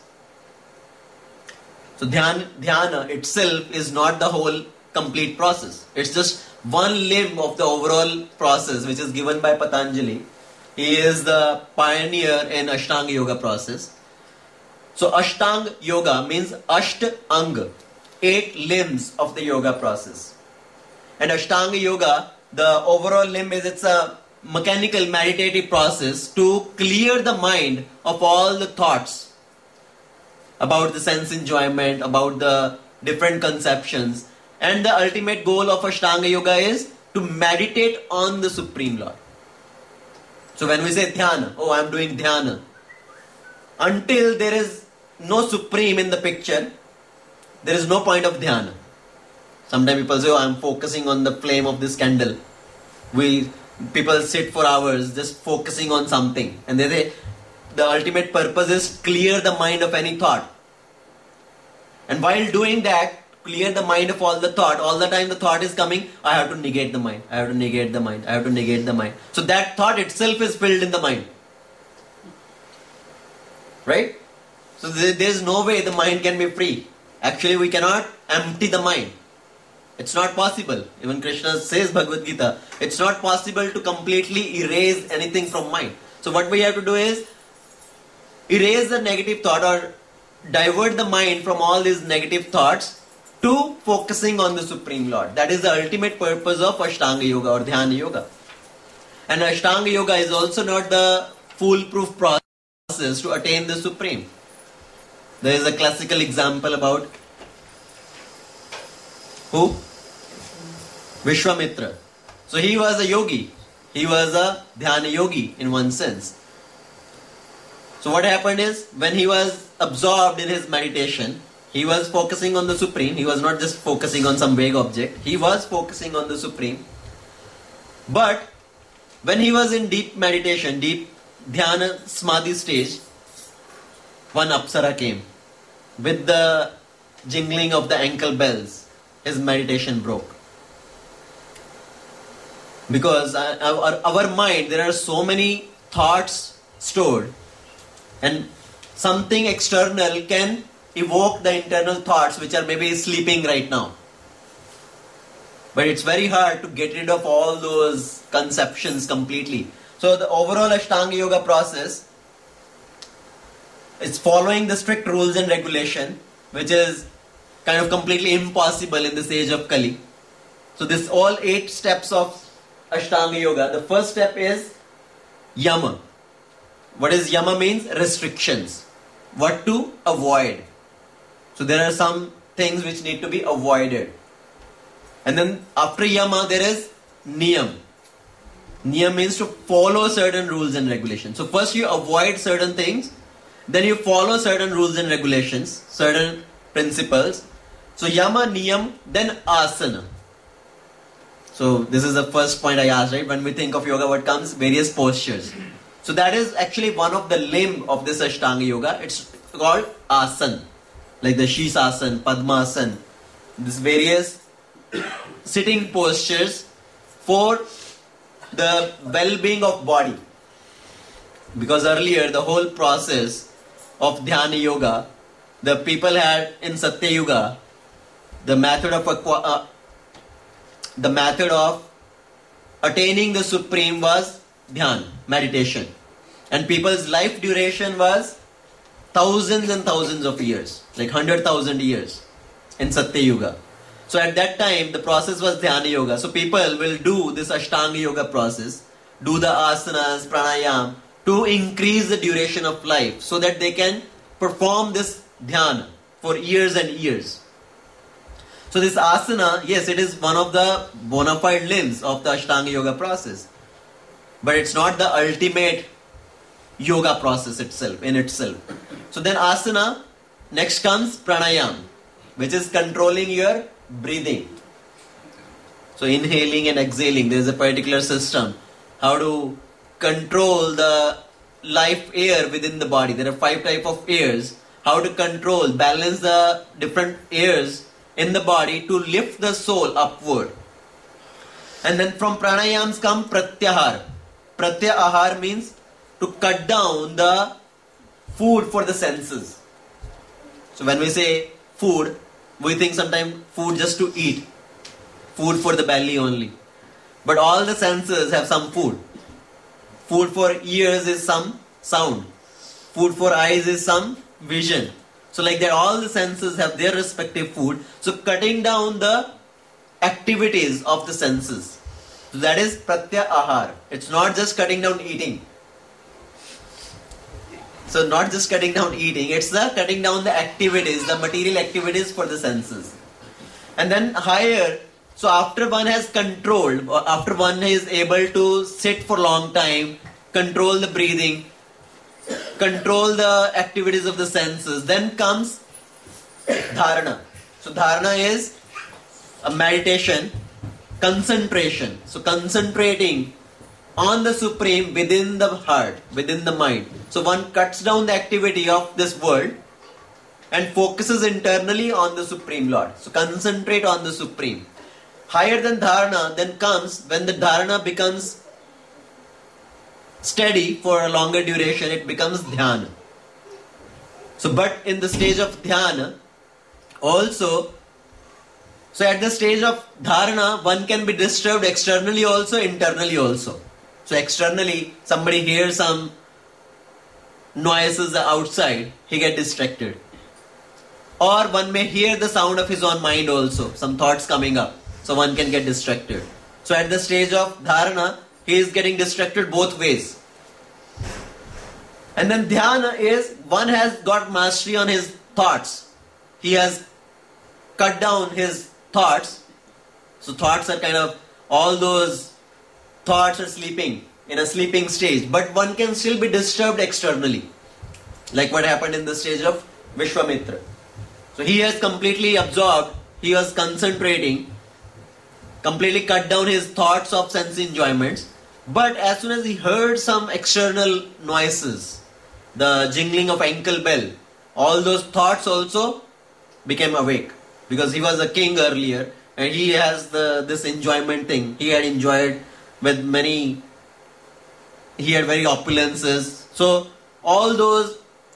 S1: So dhyana, dhyana itself is not the whole complete process. It's just one limb of the overall process, which is given by Patanjali. He is the pioneer in Ashtanga Yoga process. So Ashtanga Yoga means Asht Ang, eight limbs of the yoga process. And Ashtanga Yoga, the overall limb is it's a mechanical meditative process to clear the mind of all the thoughts about the sense enjoyment, about the different conceptions. And the ultimate goal of Ashtanga Yoga is to meditate on the Supreme Lord. So when we say dhyana, oh, I am doing dhyana, until there is no Supreme in the picture, there is no point of dhyana. Sometimes people say, oh, I am focusing on the flame of this candle. We people sit for hours just focusing on something. And they say, the ultimate purpose is clear the mind of any thought. And while doing that, clear the mind of all the thought, all the time the thought is coming, I have to negate the mind, I have to negate the mind, I have to negate the mind. So that thought itself is filled in the mind. Right? So there is no way the mind can be free. Actually, we cannot empty the mind. It's not possible. Even Krishna says Bhagavad Gita, it's not possible to completely erase anything from mind. So what we have to do is erase the negative thought or divert the mind from all these negative thoughts to focusing on the Supreme Lord. That is the ultimate purpose of Ashtanga Yoga or Dhyana Yoga. And Ashtanga Yoga is also not the foolproof process to attain the Supreme. There is a classical example about who? Vishwamitra. So he was a yogi. He was a Dhyana yogi in one sense. So what happened is, when he was absorbed in his meditation, he was focusing on the Supreme. He was not just focusing on some vague object. He was focusing on the Supreme. But when he was in deep meditation, deep Dhyana Samadhi stage, one Apsara came. With the jingling of the ankle bells, his meditation broke. Because our, our mind, there are so many thoughts stored And something external can evoke the internal thoughts which are maybe sleeping right now. But it's very hard to get rid of all those conceptions completely. So the overall Ashtanga Yoga process is following the strict rules and regulation, which is kind of completely impossible in this age of Kali. So this all eight steps of Ashtanga Yoga. The first step is Yama. What is Yama means? Restrictions. What to avoid. So there are some things which need to be avoided. And then after Yama there is Niyam. Niyam means to follow certain rules and regulations. So first you avoid certain things, then you follow certain rules and regulations, certain principles. So Yama, Niyam, then Asana. So this is the first point I asked, right? When we think of yoga, what comes? Various postures. So that is actually one of the limb of this Ashtanga Yoga. It's called Asana. Like the Shishasana, Padmasana. These various sitting postures for the well-being of body. Because earlier the whole process of Dhyana Yoga, the people had in Satya Yuga, the method of aqua, uh, the method of attaining the supreme was Dhyan, meditation. And people's life duration was thousands and thousands of years, like one hundred thousand years in Satya Yuga. So at that time, the process was Dhyana Yoga. So people will do this Ashtanga Yoga process, do the asanas, pranayam, to increase the duration of life so that they can perform this dhyana for years and years. So this asana, yes, it is one of the bona fide limbs of the Ashtanga Yoga process. But it's not the ultimate yoga process itself, in itself. So then asana, next comes pranayam, which is controlling your breathing. So inhaling and exhaling, there is a particular system. How to control the life air within the body. There are five types of airs. How to control, balance the different airs in the body to lift the soul upward. And then from pranayams come pratyahar. Pratyahar means to cut down the food for the senses. So when we say food, we think sometimes food just to eat. Food for the belly only. But all the senses have some food. Food for ears is some sound. Food for eyes is some vision. So like that, all the senses have their respective food. So cutting down the activities of the senses. So that is pratyahar. It's not just cutting down eating. So not just cutting down eating, it's the cutting down the activities, the material activities for the senses. And then higher, so after one has controlled, or after one is able to sit for a long time, control the breathing, control the activities of the senses, then comes dharana. So dharana is a meditation, concentration. So concentrating on the supreme within the heart, within the mind. So one cuts down the activity of this world and focuses internally on the Supreme Lord. So concentrate on the Supreme. Higher than dharana then comes when the dharana becomes steady for a longer duration, it becomes dhyana. So but in the stage of dhyana also, so at the stage of dharana one can be disturbed externally also, internally also. So externally somebody hears some noises outside, he gets distracted. Or one may hear the sound of his own mind also, some thoughts coming up. So one can get distracted. So at the stage of dharana, he is getting distracted both ways. And then dhyana is, one has got mastery on his thoughts. He has cut down his thoughts. So thoughts are kind of, all those thoughts are sleeping, in a sleeping stage. But one can still be disturbed externally. Like what happened in the stage of Vishwamitra. So he has completely absorbed, he was concentrating, completely cut down his thoughts of sense enjoyments. But as soon as he heard some external noises, the jingling of ankle bell, all those thoughts also became awake. Because he was a king earlier and he has the this enjoyment thing. He had enjoyed with many, he had very opulences. So all those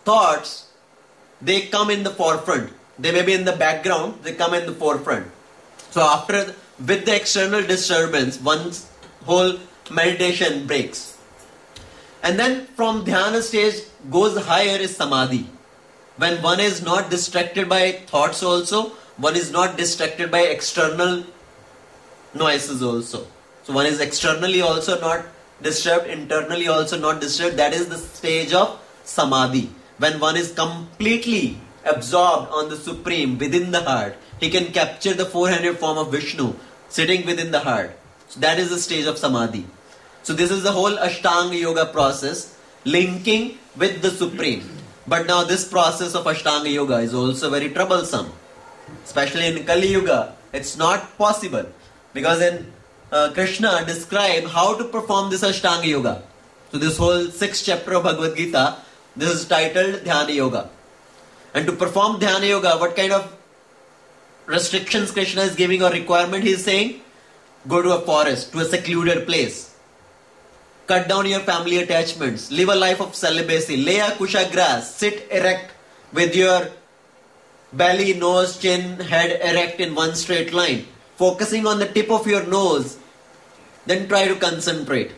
S1: thoughts, they come in the forefront. They may be in the background, they come in the forefront. So after, with the external disturbance, one's whole meditation breaks. And then from dhyana stage goes higher is samadhi. When one is not distracted by thoughts also, one is not distracted by external noises also. So one is externally also not disturbed, internally also not disturbed. That is the stage of samadhi. When one is completely absorbed on the Supreme within the heart, he can capture the four-handed form of Vishnu sitting within the heart. So that is the stage of samadhi. So this is the whole Ashtanga Yoga process, linking with the Supreme. But now this process of Ashtanga Yoga is also very troublesome. Especially in Kali Yuga, it's not possible. Because in uh, Krishna describe how to perform this Ashtanga Yoga. So this whole sixth chapter of Bhagavad Gita, this is titled Dhyana Yoga. And to perform Dhyana Yoga, what kind of restrictions Krishna is giving or requirement he is saying? Go to a forest, to a secluded place. Cut down your family attachments. Live a life of celibacy. Lay a kusha grass. Sit erect with your belly, nose, chin, head erect in one straight line. Focusing on the tip of your nose. Then try to concentrate.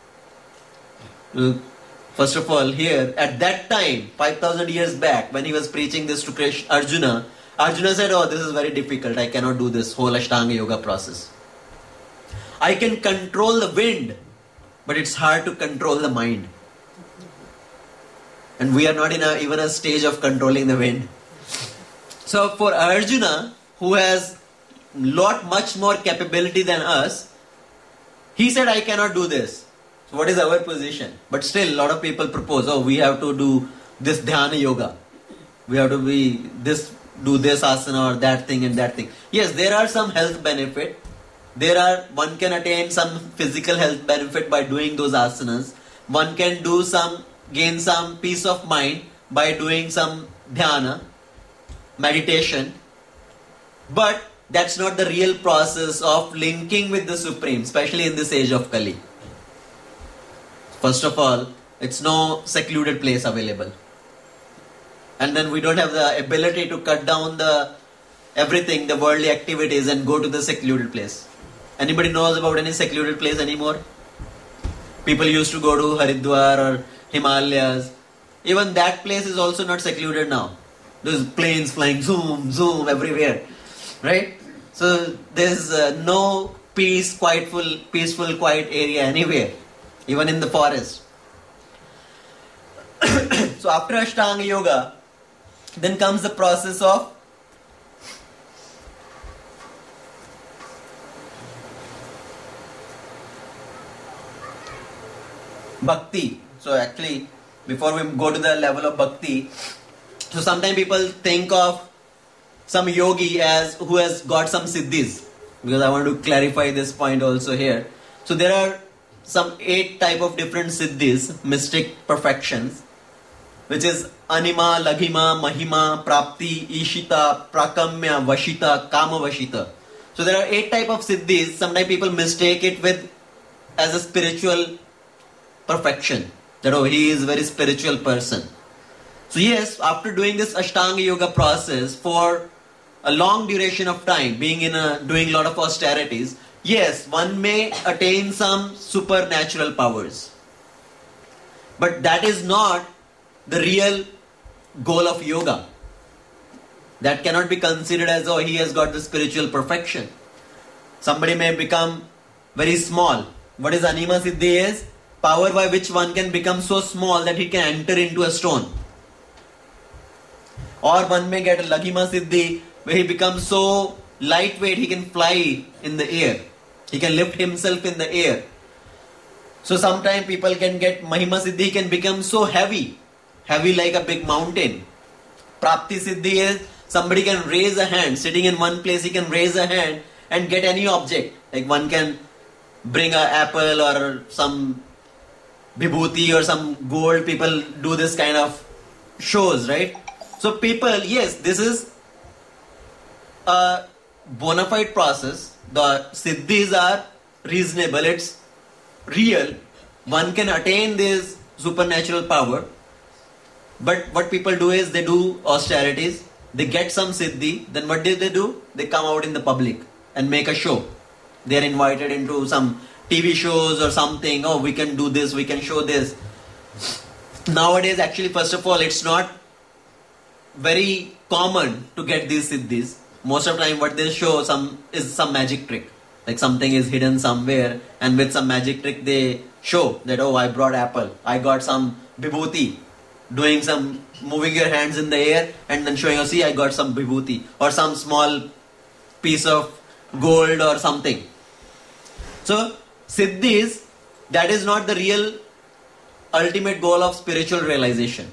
S1: First of all, here, at that time, five thousand years back, when he was preaching this to Krishna, Arjuna, Arjuna said, oh, this is very difficult. I cannot do this whole Ashtanga Yoga process. I can control the wind, but it's hard to control the mind. And we are not in a, even a stage of controlling the wind. So for Arjuna, who has lot much more capability than us, he said, I cannot do this. So what is our position? But still, a lot of people propose, oh, we have to do this Dhyana Yoga. We have to be this, do this asana or that thing and that thing. Yes, there are some health benefit. There are, one can attain some physical health benefit by doing those asanas. One can do some, gain some peace of mind by doing some dhyana, meditation. But that's not the real process of linking with the Supreme, especially in this age of Kali. First of all, it's no secluded place available. And then we don't have the ability to cut down the everything, the worldly activities and go to the secluded place. Anybody knows about any secluded place anymore? People used to go to Haridwar or Himalayas. Even that place is also not secluded now. There's planes flying zoom, zoom everywhere. Right? So there's uh, no peace, quietful, peaceful, quiet area anywhere. Even in the forest. So after Ashtanga Yoga, then comes the process of Bhakti. So actually, before we go to the level of Bhakti, so sometimes people think of some yogi as who has got some siddhis. Because I want to clarify this point also here. So there are some eight type of different siddhis, mystic perfections, which is Anima, Laghima, Mahima, Prapti, Ishita, Prakamya, Vashita, Kama Vashita. So there are eight type of siddhis. Sometimes people mistake it with as a spiritual perfection. That oh, he is a very spiritual person. So yes, after doing this Ashtanga Yoga process for a long duration of time, being in a, doing a lot of austerities, yes, one may attain some supernatural powers. But that is not the real goal of yoga. That cannot be considered as, oh, he has got the spiritual perfection. Somebody may become very small. What is Anima Siddhi is? Power by which one can become so small that he can enter into a stone. Or one may get a Laghima Siddhi where he becomes so lightweight he can fly in the air. He can lift himself in the air. So sometimes people can get Mahima Siddhi, can become so heavy. Heavy like a big mountain. Prapti Siddhi is somebody can raise a hand. Sitting in one place he can raise a hand and get any object. Like one can bring an apple or some vibhuti or some gold. People do this kind of shows, right? So people, yes, this is a bona fide process. The siddhis are reasonable, it's real. One can attain this supernatural power. But what people do is they do austerities, they get some siddhi, then what do they do? They come out in the public and make a show. They are invited into some T V shows or something. Oh, we can do this, we can show this. Nowadays, actually, first of all, it's not very common to get these siddhis. Most of the time what they show some is some magic trick. Like something is hidden somewhere, and with some magic trick they show that, oh, I brought apple, I got some vibhuti, doing some, moving your hands in the air and then showing, oh, see, I got some vibhuti, or some small piece of gold or something. So siddhis, that is not the real ultimate goal of spiritual realization.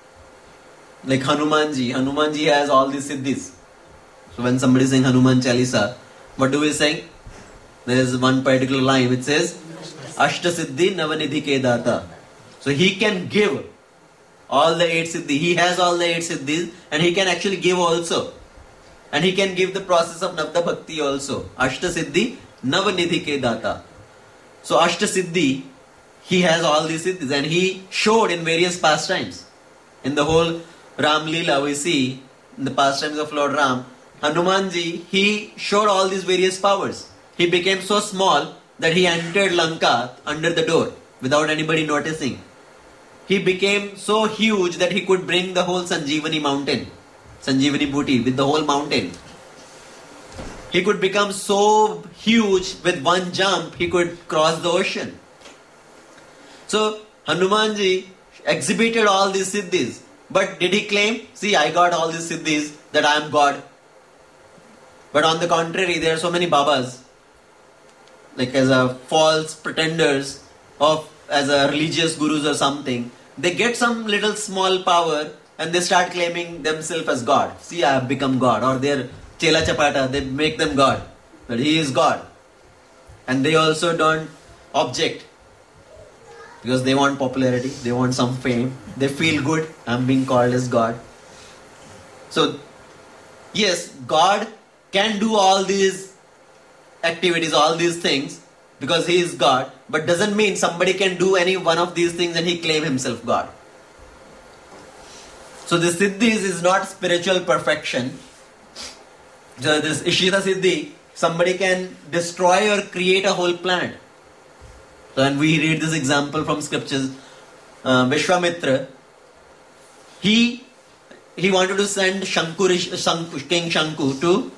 S1: Like Hanumanji, Hanumanji has all these siddhis. So when somebody is saying Hanuman Chalisa, what do we say? There is one particular line which says Ashta Siddhi Navanidhi Ke Data. So he can give all the eight siddhis. He has all the eight siddhis and he can actually give also. And he can give the process of Navda Bhakti also. Ashta Siddhi Navanidhi Ke Data. So Ashta Siddhi, he has all these siddhis and he showed in various pastimes. In the whole Ram Leela we see, in the pastimes of Lord Ram, Hanumanji, he showed all these various powers. He became so small that he entered Lanka under the door without anybody noticing. He became so huge that he could bring the whole Sanjeevani mountain, Sanjeevani Booty, with the whole mountain. He could become so huge with one jump, he could cross the ocean. So Hanumanji exhibited all these siddhis. But did he claim, see, I got all these siddhis, that I am God? But on the contrary, there are so many babas, like as a false pretenders of, as a religious gurus or something. They get some little small power and they start claiming themselves as God. See, I have become God. Or their Chela Chapata, they make them God. That he is God. And they also don't object. Because they want popularity, they want some fame, they feel good, I'm being called as God. So, yes, God can do all these activities, all these things, because he is God, but doesn't mean somebody can do any one of these things and he claim himself God. So this siddhis is not spiritual perfection. So this Ishita Siddhi, somebody can destroy or create a whole planet. So when we read this example from scriptures, uh, Vishwamitra, he he wanted to send Shanku, Shanku, King Shanku to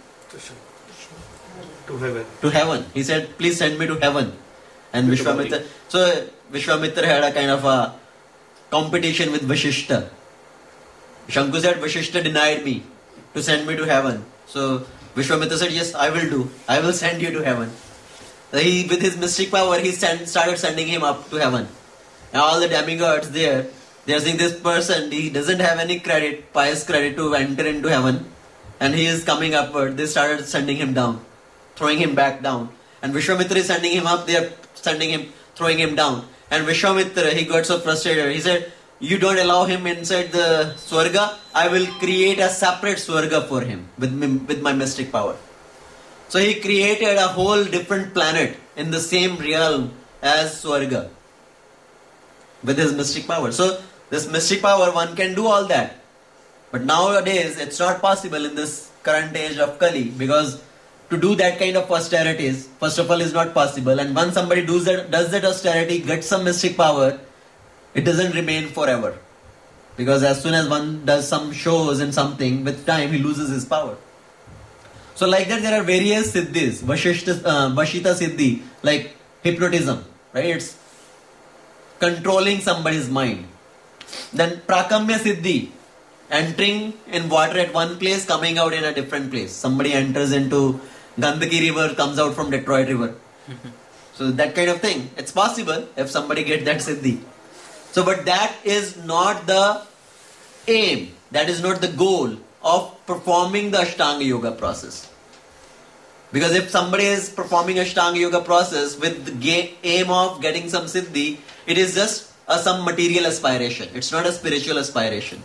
S2: to heaven.
S1: To heaven. He said, please send me to heaven. And Vishwamitra, so Vishwamitra had a kind of a competition with Vashishta. Shanku said, Vashishta denied me to send me to heaven. So Vishwamitra said, yes, I will do. I will send you to heaven. He, with his mystic power, he send, started sending him up to heaven. And all the demigods there, they are saying this person, he doesn't have any credit, pious credit to enter into heaven. And he is coming upward. They started sending him down, throwing him back down. And Vishwamitra is sending him up, they are sending him, throwing him down. And Vishwamitra, he got so frustrated. He said, you don't allow him inside the Swarga, I will create a separate Swarga for him with, me, with my mystic power. So he created a whole different planet in the same realm as Swarga with his mystic power. So this mystic power, one can do all that. But nowadays it's not possible in this current age of Kali, because to do that kind of austerities, first of all, is not possible. And once somebody does that, does that austerity, gets some mystic power, it doesn't remain forever. Because as soon as one does some shows and something, with time he loses his power. So like that there are various siddhis, Vashishta, uh, Vashita Siddhi, like hypnotism, right? It's controlling somebody's mind. Then Prakamya Siddhi, entering in water at one place, coming out in a different place. Somebody enters into Gandaki river, comes out from Detroit river. So that kind of thing, it's possible if somebody gets that Siddhi. So but that is not the aim, that is not the goal of performing the Ashtanga Yoga process. Because if somebody is performing Ashtanga Yoga process with the aim of getting some Siddhi, it is just a, some material aspiration. It's not a spiritual aspiration.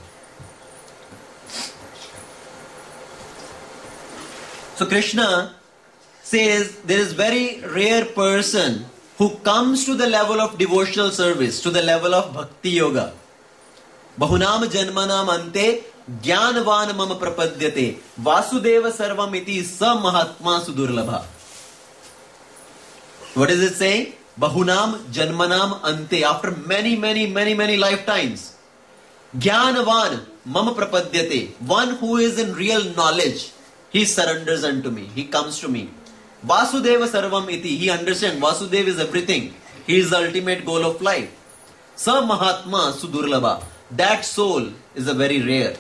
S1: So Krishna says there is very rare person who comes to the level of devotional service, to the level of Bhakti Yoga. Bahunam janmanam ante jnanvan mama prapadyate Vasudeva sarvam iti sa mahatma sudurlabha. What is it saying? Bahunam janmanam ante, after many, many, many, many lifetimes. Jnanavan mama prapadyate, one who is in real knowledge, he surrenders unto me, he comes to me. Vasudeva sarvam iti, he understands Vasudeva is everything, he is the ultimate goal of life. Sa mahatma sudurlabha, that soul is a very rare.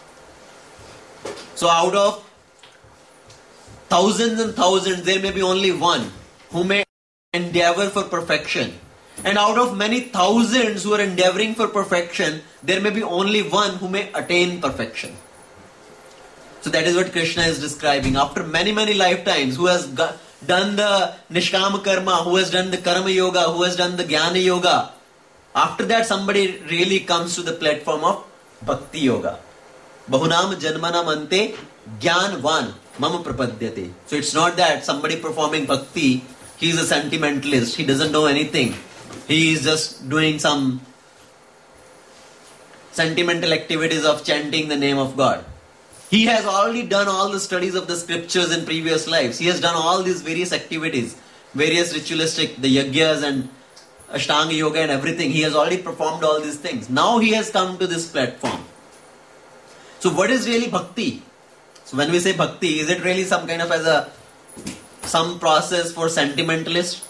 S1: So out of thousands and thousands, there may be only one who may endeavor for perfection. And out of many thousands who are endeavoring for perfection, there may be only one who may attain perfection. So that is what Krishna is describing. After many, many lifetimes, who has got, done the Nishkama Karma, who has done the Karma Yoga, who has done the Jnana Yoga. After that, somebody really comes to the platform of Bhakti Yoga. Bahunam janmanam ante jnanvan mama prapadyate. So it's not that somebody performing Bhakti, he is a sentimentalist, he doesn't know anything. He is just doing some sentimental activities of chanting the name of God. He has already done all the studies of the scriptures in previous lives. He has done all these various activities, various ritualistic, the yagyas and Ashtanga Yoga and everything. He has already performed all these things. Now he has come to this platform. So what is really bhakti? So when we say bhakti, is it really some kind of as a some process for sentimentalists?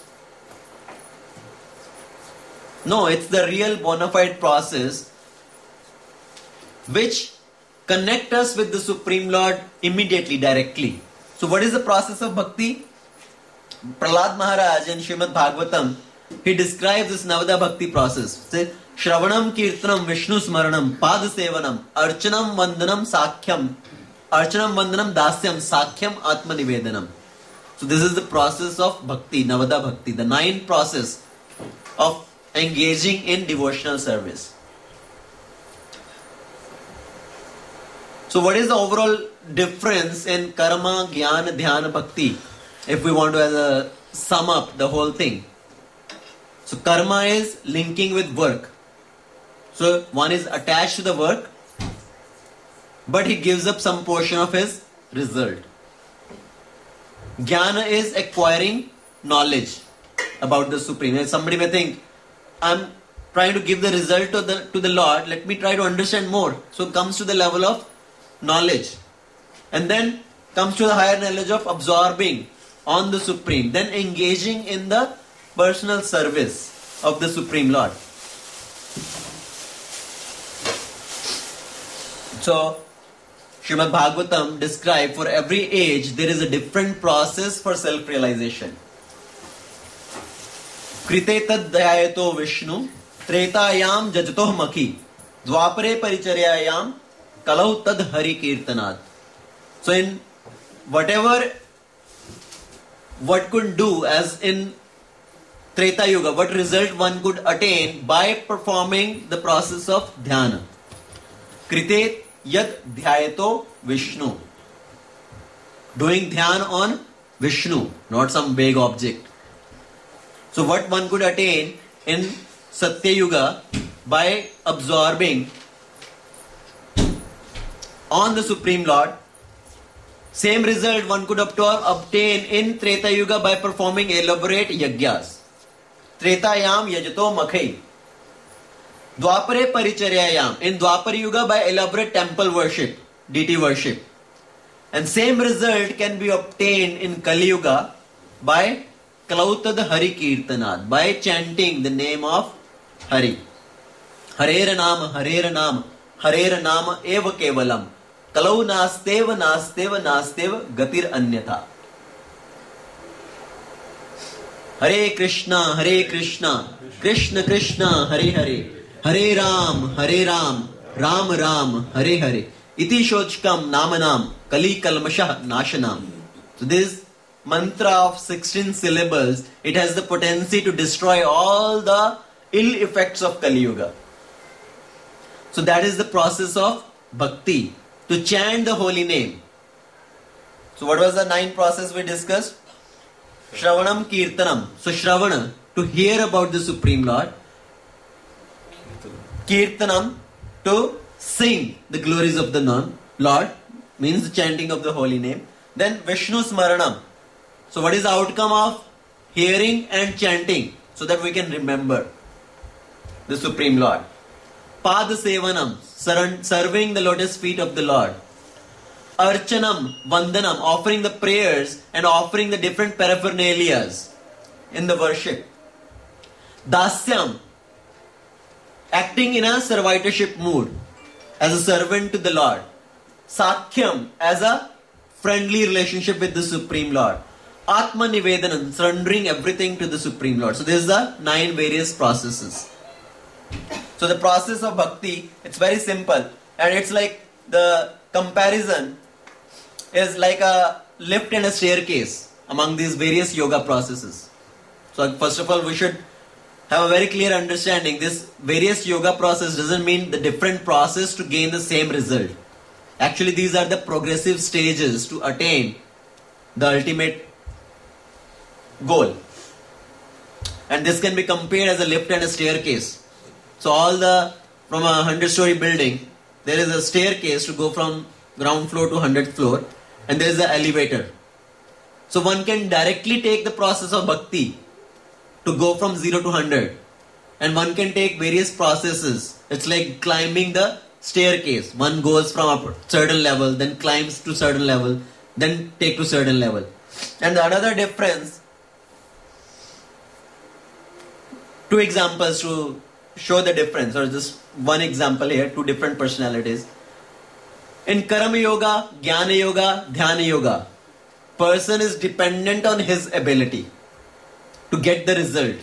S1: No, it's the real bona fide process which connect us with the Supreme Lord immediately, directly. So what is the process of bhakti? Prahlad Maharaj in Srimad Bhagavatam, he describes this Navada Bhakti process. Say, Shravanam Kirtanam Vishnu Smaranam Pada Sevanam Archanam Vandanam Sakhyam Archanam Vandanam Dasyam Sakhyam Atma Nivedanam. So this is the process of bhakti, Navada Bhakti, the nine process of engaging in devotional service. So what is the overall difference in karma, jnana, dhyana, bhakti? If we want to as a sum up the whole thing. So karma is linking with work. So one is attached to the work, but he gives up some portion of his result. Jnana is acquiring knowledge about the Supreme. Somebody may think, I'm trying to give the result to the, to the Lord, let me try to understand more. So it comes to the level of knowledge. And then comes to the higher knowledge of absorbing on the Supreme. Then engaging in the personal service of the Supreme Lord. So, Srimad Bhagavatam describes for every age there is a different process for self-realization. Krite tad dhyayato Vishnu Tretayam jajato makhi Dwapare paricharyayam Kalau tad hari kirtanat. So in whatever what could do as in Treta Yuga, what result one could attain by performing the process of dhyana. Krite yad dhyayato Vishnu. Doing dhyan on Vishnu, not some vague object. So what one could attain in Satya Yuga by absorbing on the Supreme Lord, same result one could obtain in Treta Yuga by performing elaborate yagyas. Tretayam yajato makhai. Dwapare paricharyayam. In Dwapara Yuga by elaborate temple worship, deity worship. And same result can be obtained in Kali Yuga by Klautad Hari Kirtanat, by chanting the name of Hari. Harera Nama, Harera Nama, Harera Nama eva kevalam. Kalau nasteva, nasteva, nasteva, gatir anyatha. Hare Krishna, Hare Krishna, Krishna Krishna, Hare Hare, Hare Ram, Hare Ram, Ram Ram, Hare Hare. Iti shochkam namanam, kali kalmashah nashanam. So this mantra of sixteen syllables, it has the potency to destroy all the ill effects of Kali Yuga. So that is the process of bhakti, to chant the holy name. So what was the nine process we discussed? Shravanam Kirtanam. So Shravana, to hear about the Supreme Lord. Kirtanam, to sing the glories of the Lord, means the chanting of the holy name. Then Vishnu Smaranam. So what is the outcome of hearing and chanting? So that we can remember the Supreme Lord. Pada Sevanam, serving the lotus feet of the Lord. Archanam, Vandanam, offering the prayers and offering the different paraphernalias in the worship. Dasyam, acting in a servitorship mood as a servant to the Lord. Sakhyam, as a friendly relationship with the Supreme Lord. Atma Nivedanam, surrendering everything to the Supreme Lord. So this is the nine various processes. So the process of bhakti, it's very simple, and it's like the comparison is like a lift and a staircase among these various yoga processes. So first of all, we should have a very clear understanding. This various yoga process doesn't mean the different process to gain the same result. Actually, these are the progressive stages to attain the ultimate goal. And this can be compared as a lift and a staircase. So all the, from a hundred story building, there is a staircase to go from ground floor to hundredth floor, and there is an elevator. So one can directly take the process of bhakti to go from zero to hundred, and one can take various processes. It's like climbing the staircase. One goes from a certain level, then climbs to certain level, then take to certain level. And the another difference, two examples to show the difference, or just one example here, two different personalities. In Karma Yoga, Jnana Yoga, Dhyana Yoga, person is dependent on his ability to get the result.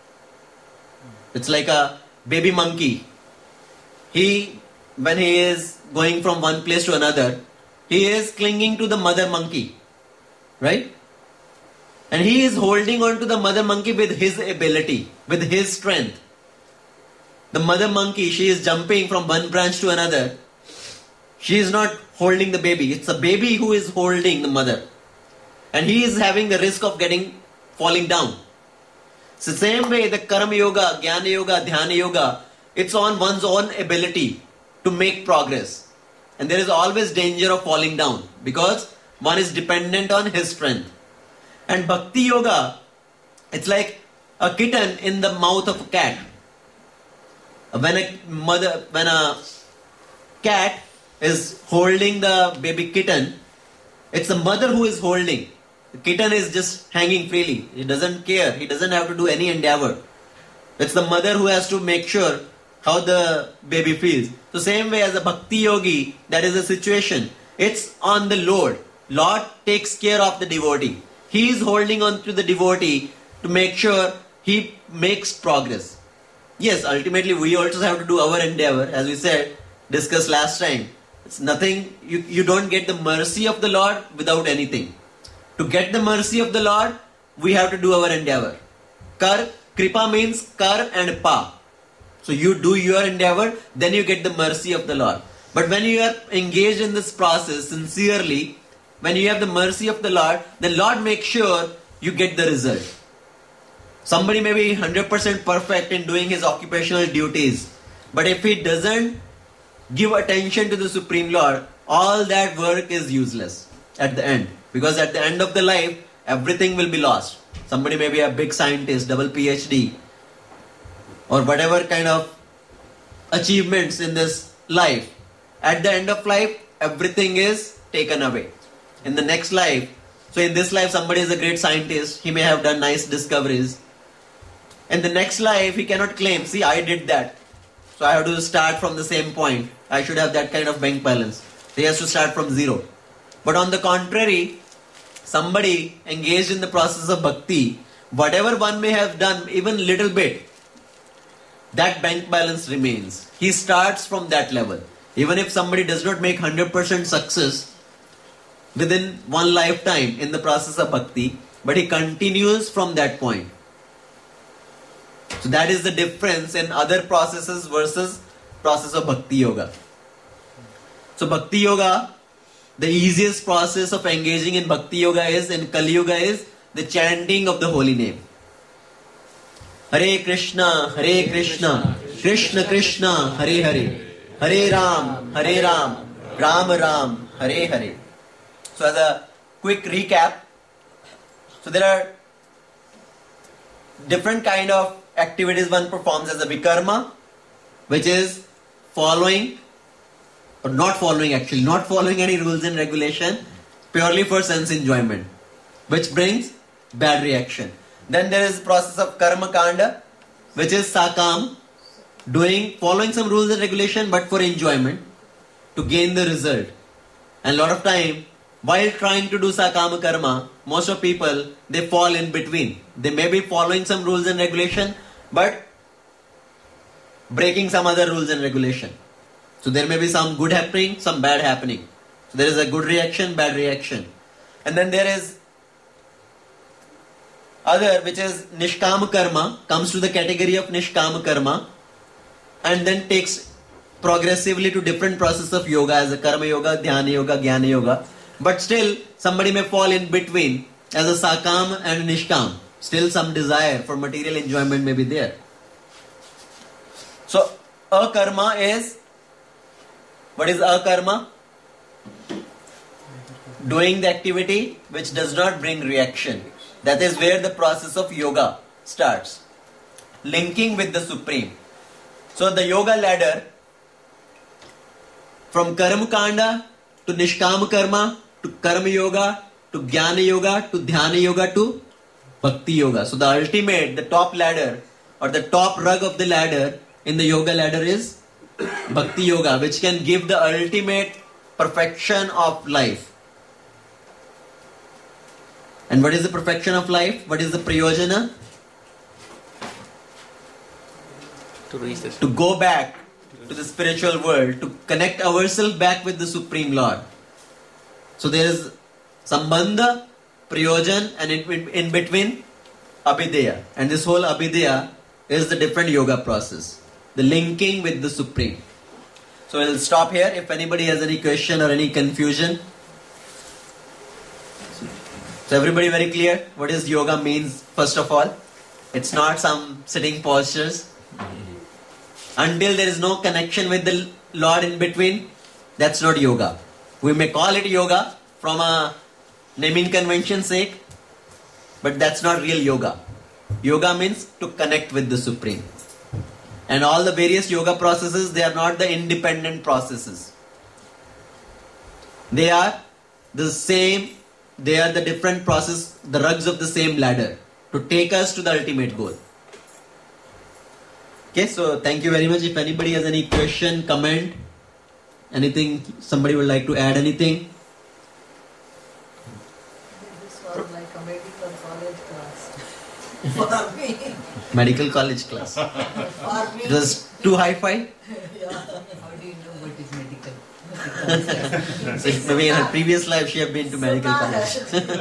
S1: It's like a baby monkey. He, when he is going from one place to another, he is clinging to the mother monkey, right? And he is holding on to the mother monkey with his ability, with his strength. The mother monkey, she is jumping from one branch to another. She is not holding the baby. It's a baby who is holding the mother. And he is having the risk of getting, falling down. So same way, the Karma Yoga, Jnana Yoga, Dhyana Yoga, it's on one's own ability to make progress. And there is always danger of falling down because one is dependent on his strength. And Bhakti Yoga, it's like a kitten in the mouth of a cat. When a mother, when a cat is holding the baby kitten, it's the mother who is holding. The kitten is just hanging freely. He doesn't care. He doesn't have to do any endeavor. It's the mother who has to make sure how the baby feels. So same way as a Bhakti Yogi, that is a situation. It's on the Lord. Lord takes care of the devotee. He is holding on to the devotee to make sure he makes progress. Yes, ultimately we also have to do our endeavor, as we said, discussed last time. It's nothing, you, you don't get the mercy of the Lord without anything. To get the mercy of the Lord, we have to do our endeavor. Kar, kripa means kar and pa. So you do your endeavor, then you get the mercy of the Lord. But when you are engaged in this process sincerely, when you have the mercy of the Lord, the Lord makes sure you get the result. Somebody may be one hundred percent perfect in doing his occupational duties, but if he doesn't give attention to the Supreme Lord, all that work is useless at the end. Because at the end of the life, everything will be lost. Somebody may be a big scientist, double P H D, or whatever kind of achievements in this life. At the end of life, everything is taken away. In the next life, so in this life somebody is a great scientist, he may have done nice discoveries. In the next life, he cannot claim, see, I did that. So I have to start from the same point. I should have that kind of bank balance. He has to start from zero. But on the contrary, somebody engaged in the process of bhakti, whatever one may have done, even little bit, that bank balance remains. He starts from that level. Even if somebody does not make one hundred percent success within one lifetime in the process of bhakti, but he continues from that point. So that is the difference in other processes versus process of Bhakti Yoga. So Bhakti Yoga, the easiest process of engaging in Bhakti Yoga is, in Kali Yuga is, the chanting of the holy name. Hare Krishna, Hare Krishna, Krishna Krishna, Hare Hare, Hare Ram, Hare Ram, Ram Ram, Hare Hare. So as a quick recap, so there are different kind of activities one performs as a vikarma, which is following or not following actually, not following any rules and regulation, purely for sense enjoyment, which brings bad reaction. Then there is process of karma kanda, which is sakam, doing, following some rules and regulation but for enjoyment, to gain the result. And a lot of time, while trying to do sakama karma, most of people, they fall in between. They may be following some rules and regulation, but breaking some other rules and regulation. So there may be some good happening, some bad happening. So there is a good reaction, bad reaction. And then there is other, which is nishkama karma, comes to the category of nishkama karma, and then takes progressively to different process of yoga as a karma yoga, dhyana yoga, jnana yoga. But still, somebody may fall in between as a sakam and nishkam. Still some desire for material enjoyment may be there. So, akarma is, what is akarma? Doing the activity which does not bring reaction. That is where the process of yoga starts. Linking with the Supreme. So the yoga ladder, from karma kanda to nishkama karma to karma yoga to jnana yoga to dhyana yoga to bhakti yoga. So the ultimate, the top ladder or the top rung of the ladder in the yoga ladder is bhakti yoga, which can give the ultimate perfection of life. And what is the perfection of life? What is the prayojana?
S2: To reach the
S1: To go back to the spiritual world, to connect ourselves back with the Supreme Lord. So there is sambandha, prayojan, and in, in between abhideya. And this whole abhideya is the different yoga process, the linking with the Supreme. So we'll stop here. If anybody has any question or any confusion. So everybody very clear what is yoga means first of all. It's not some sitting postures. Until there is no connection with the Lord in between, that's not yoga. We may call it yoga from a naming convention sake, but that's not real yoga. Yoga means to connect with the Supreme. And all the various yoga processes, they are not the independent processes. They are the same, they are the different process, the rungs of the same ladder to take us to the ultimate goal. Okay, so thank you very much. If anybody has any question, comment, anything, somebody would like to add anything?
S3: This was like a medical college class. For me.
S1: Medical college class.
S3: For me.
S1: It was too hi-fi?
S3: Yeah. How do you know what is medical?
S1: So maybe in her previous life she had been to medical college.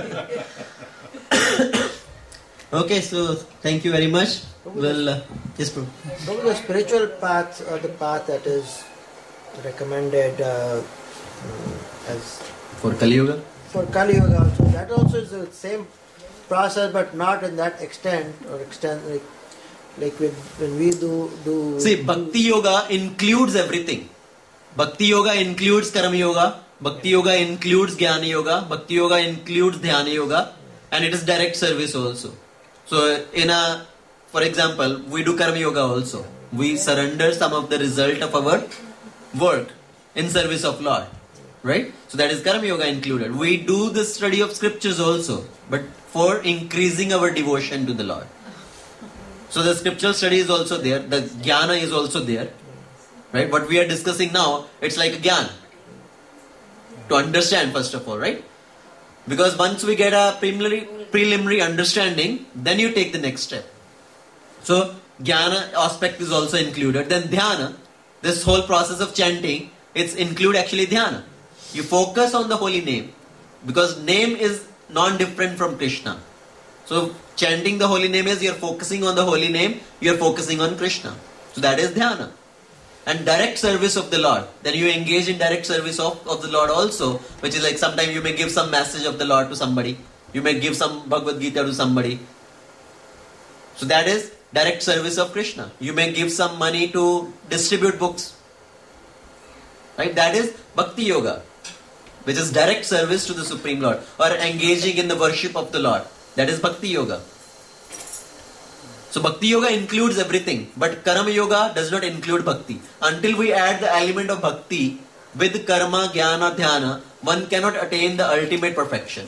S1: Okay, so thank you very much. Well, uh, yes, bro.
S4: So the spiritual path or the path that is recommended uh, as
S1: For Kali Yuga?
S4: for Kali Yuga also, that also is the same process but not in that extent or extent like like when, when we do do
S1: See, Bhakti Yoga includes everything. Bhakti Yoga includes Karma Yoga, Bhakti Yoga includes Jnana Yoga, Bhakti Yoga includes Dhyana Yoga, and it is direct service also. So in a, for example, we do Karma Yoga also. We surrender some of the result of our work in service of Lord. Right? So that is Karma Yoga included. We do the study of scriptures also, but for increasing our devotion to the Lord. So the scriptural study is also there. The Jnana is also there. Right? What we are discussing now, it's like a Jnana. To understand first of all, right? Because once we get a preliminary, preliminary understanding, then you take the next step. So Jnana aspect is also included. Then Dhyana, this whole process of chanting, it's include actually Dhyana. You focus on the holy name because name is non-different from Krishna. So chanting the holy name is you're focusing on the holy name, you're focusing on Krishna. So that is Dhyana. And direct service of the Lord. Then you engage in direct service of, of the Lord also, which is like sometimes you may give some message of the Lord to somebody. You may give some Bhagavad Gita to somebody. So that is direct service of Krishna. You may give some money to distribute books. Right? That is Bhakti Yoga, which is direct service to the Supreme Lord or engaging in the worship of the Lord. That is Bhakti Yoga. So Bhakti Yoga includes everything, but Karma Yoga does not include Bhakti. Until we add the element of Bhakti with Karma, Jnana, Dhyana, one cannot attain the ultimate perfection.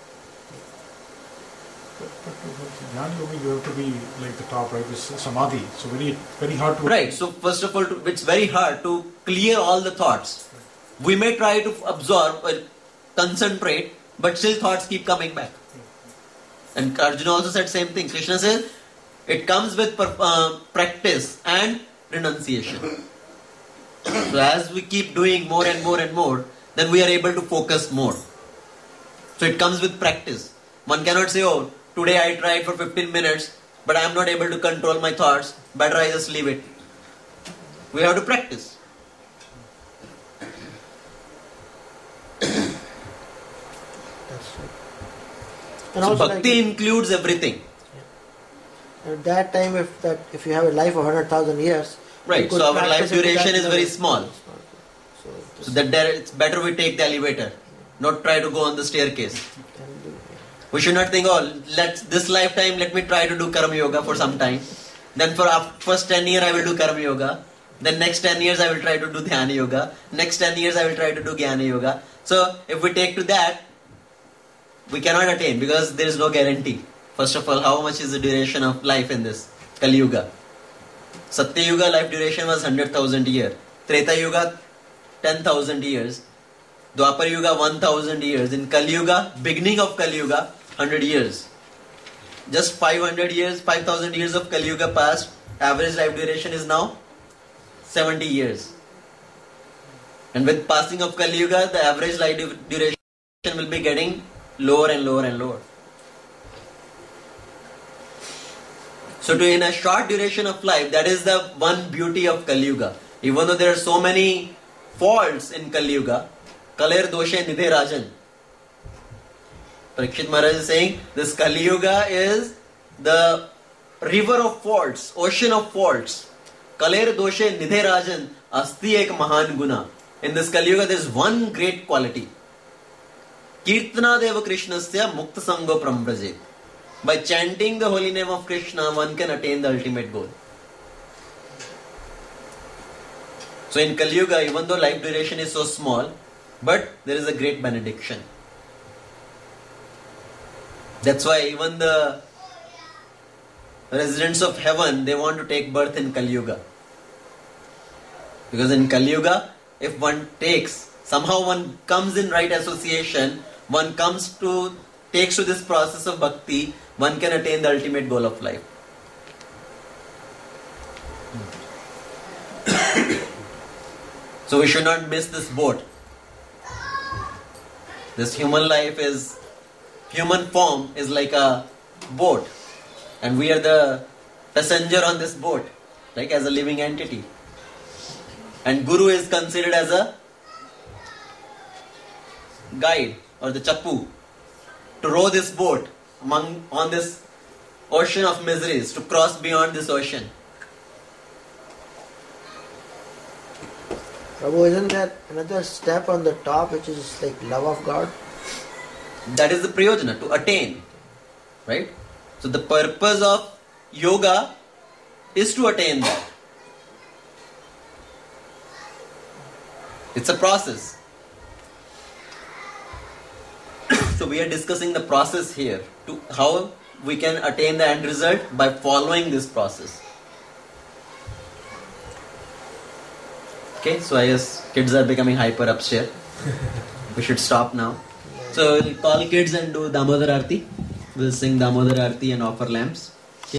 S5: But, but for Jnana Yoga, you have to be like the top, right? This Samadhi. So very, very hard to...
S1: Right. So first of all, to, it's very hard to clear all the thoughts. We may try to absorb or concentrate, but still thoughts keep coming back. And Arjuna also said same thing. Krishna says, it comes with uh, practice and renunciation. So as we keep doing more and more and more, then we are able to focus more. So it comes with practice. One cannot say, oh, today I tried for fifteen minutes, but I am not able to control my thoughts. Better I just leave it. We have to practice.
S4: That's right. And
S1: So
S4: also
S1: bhakti
S4: like,
S1: includes everything.
S4: at that time, if that if you have a life of one hundred thousand years,
S1: Right.
S4: you could
S1: So our
S4: practice
S1: life
S4: it to
S1: duration
S4: that
S1: is very
S4: level.
S1: small.
S4: So,
S1: So that there, it's better we take the elevator, not try to go on the staircase.
S4: can do,
S1: We should not think, oh, let's this lifetime let me try to do Karma Yoga for some time. Then for after first ten years I will do Karma Yoga. Then next ten years I will try to do Dhyana Yoga. Next ten years I will try to do Jnana Yoga. So if we take to that, we cannot attain because there is no guarantee. First of all, how much is the duration of life in this Kali Yuga? Satya Yuga life duration was one hundred thousand years. Treta Yuga ten thousand years. Dwapar Yuga one thousand years. In Kali Yuga, beginning of Kali Yuga, one hundred years. Just five hundred years, five thousand years of Kali Yuga passed. Average life duration is now seventy years. And with passing of Kali Yuga, the average life du- duration will be getting lower and lower and lower. So to in a short duration of life, that is the one beauty of Kali Yuga. Even though there are so many faults in Kali Yuga, Kaler Doshe Nidhe Rajan. Parikshit Maharaj is saying, this Kali Yuga is the river of faults, ocean of faults. Kaler Doshe Nidhe Rajan Asti Ek Mahan Guna. In this Kali Yuga there is one great quality. Kirtana Deva Krishnasya Mukta Sango Prambrajet. By chanting the holy name of Krishna, one can attain the ultimate goal. So in Kali Yuga, even though life duration is so small, but there is a great benediction. That's why even the residents of heaven, they want to take birth in Kali Yuga. Because in Kali Yuga, if one takes, somehow one comes in right association, one comes to, takes to this process of bhakti, one can attain the ultimate goal of life. So we should not miss this boat. This human life is, human form is like a boat. And we are the passenger on this boat, like as a living entity. And Guru is considered as a guide or the chappu to row this boat among, on this ocean of miseries, to cross beyond this ocean.
S4: Prabhu, isn't that another step on the top which is like love of God?
S1: That is the prayojana, to attain. Right? So the purpose of yoga is to attain that. It's a process. So we are discussing the process here, to how we can attain the end result by following this process. Okay, so I guess kids are becoming hyper upstairs. We should stop now. So we'll call kids and do Damodar Aarti. We'll sing Damodar Aarti and offer lamps.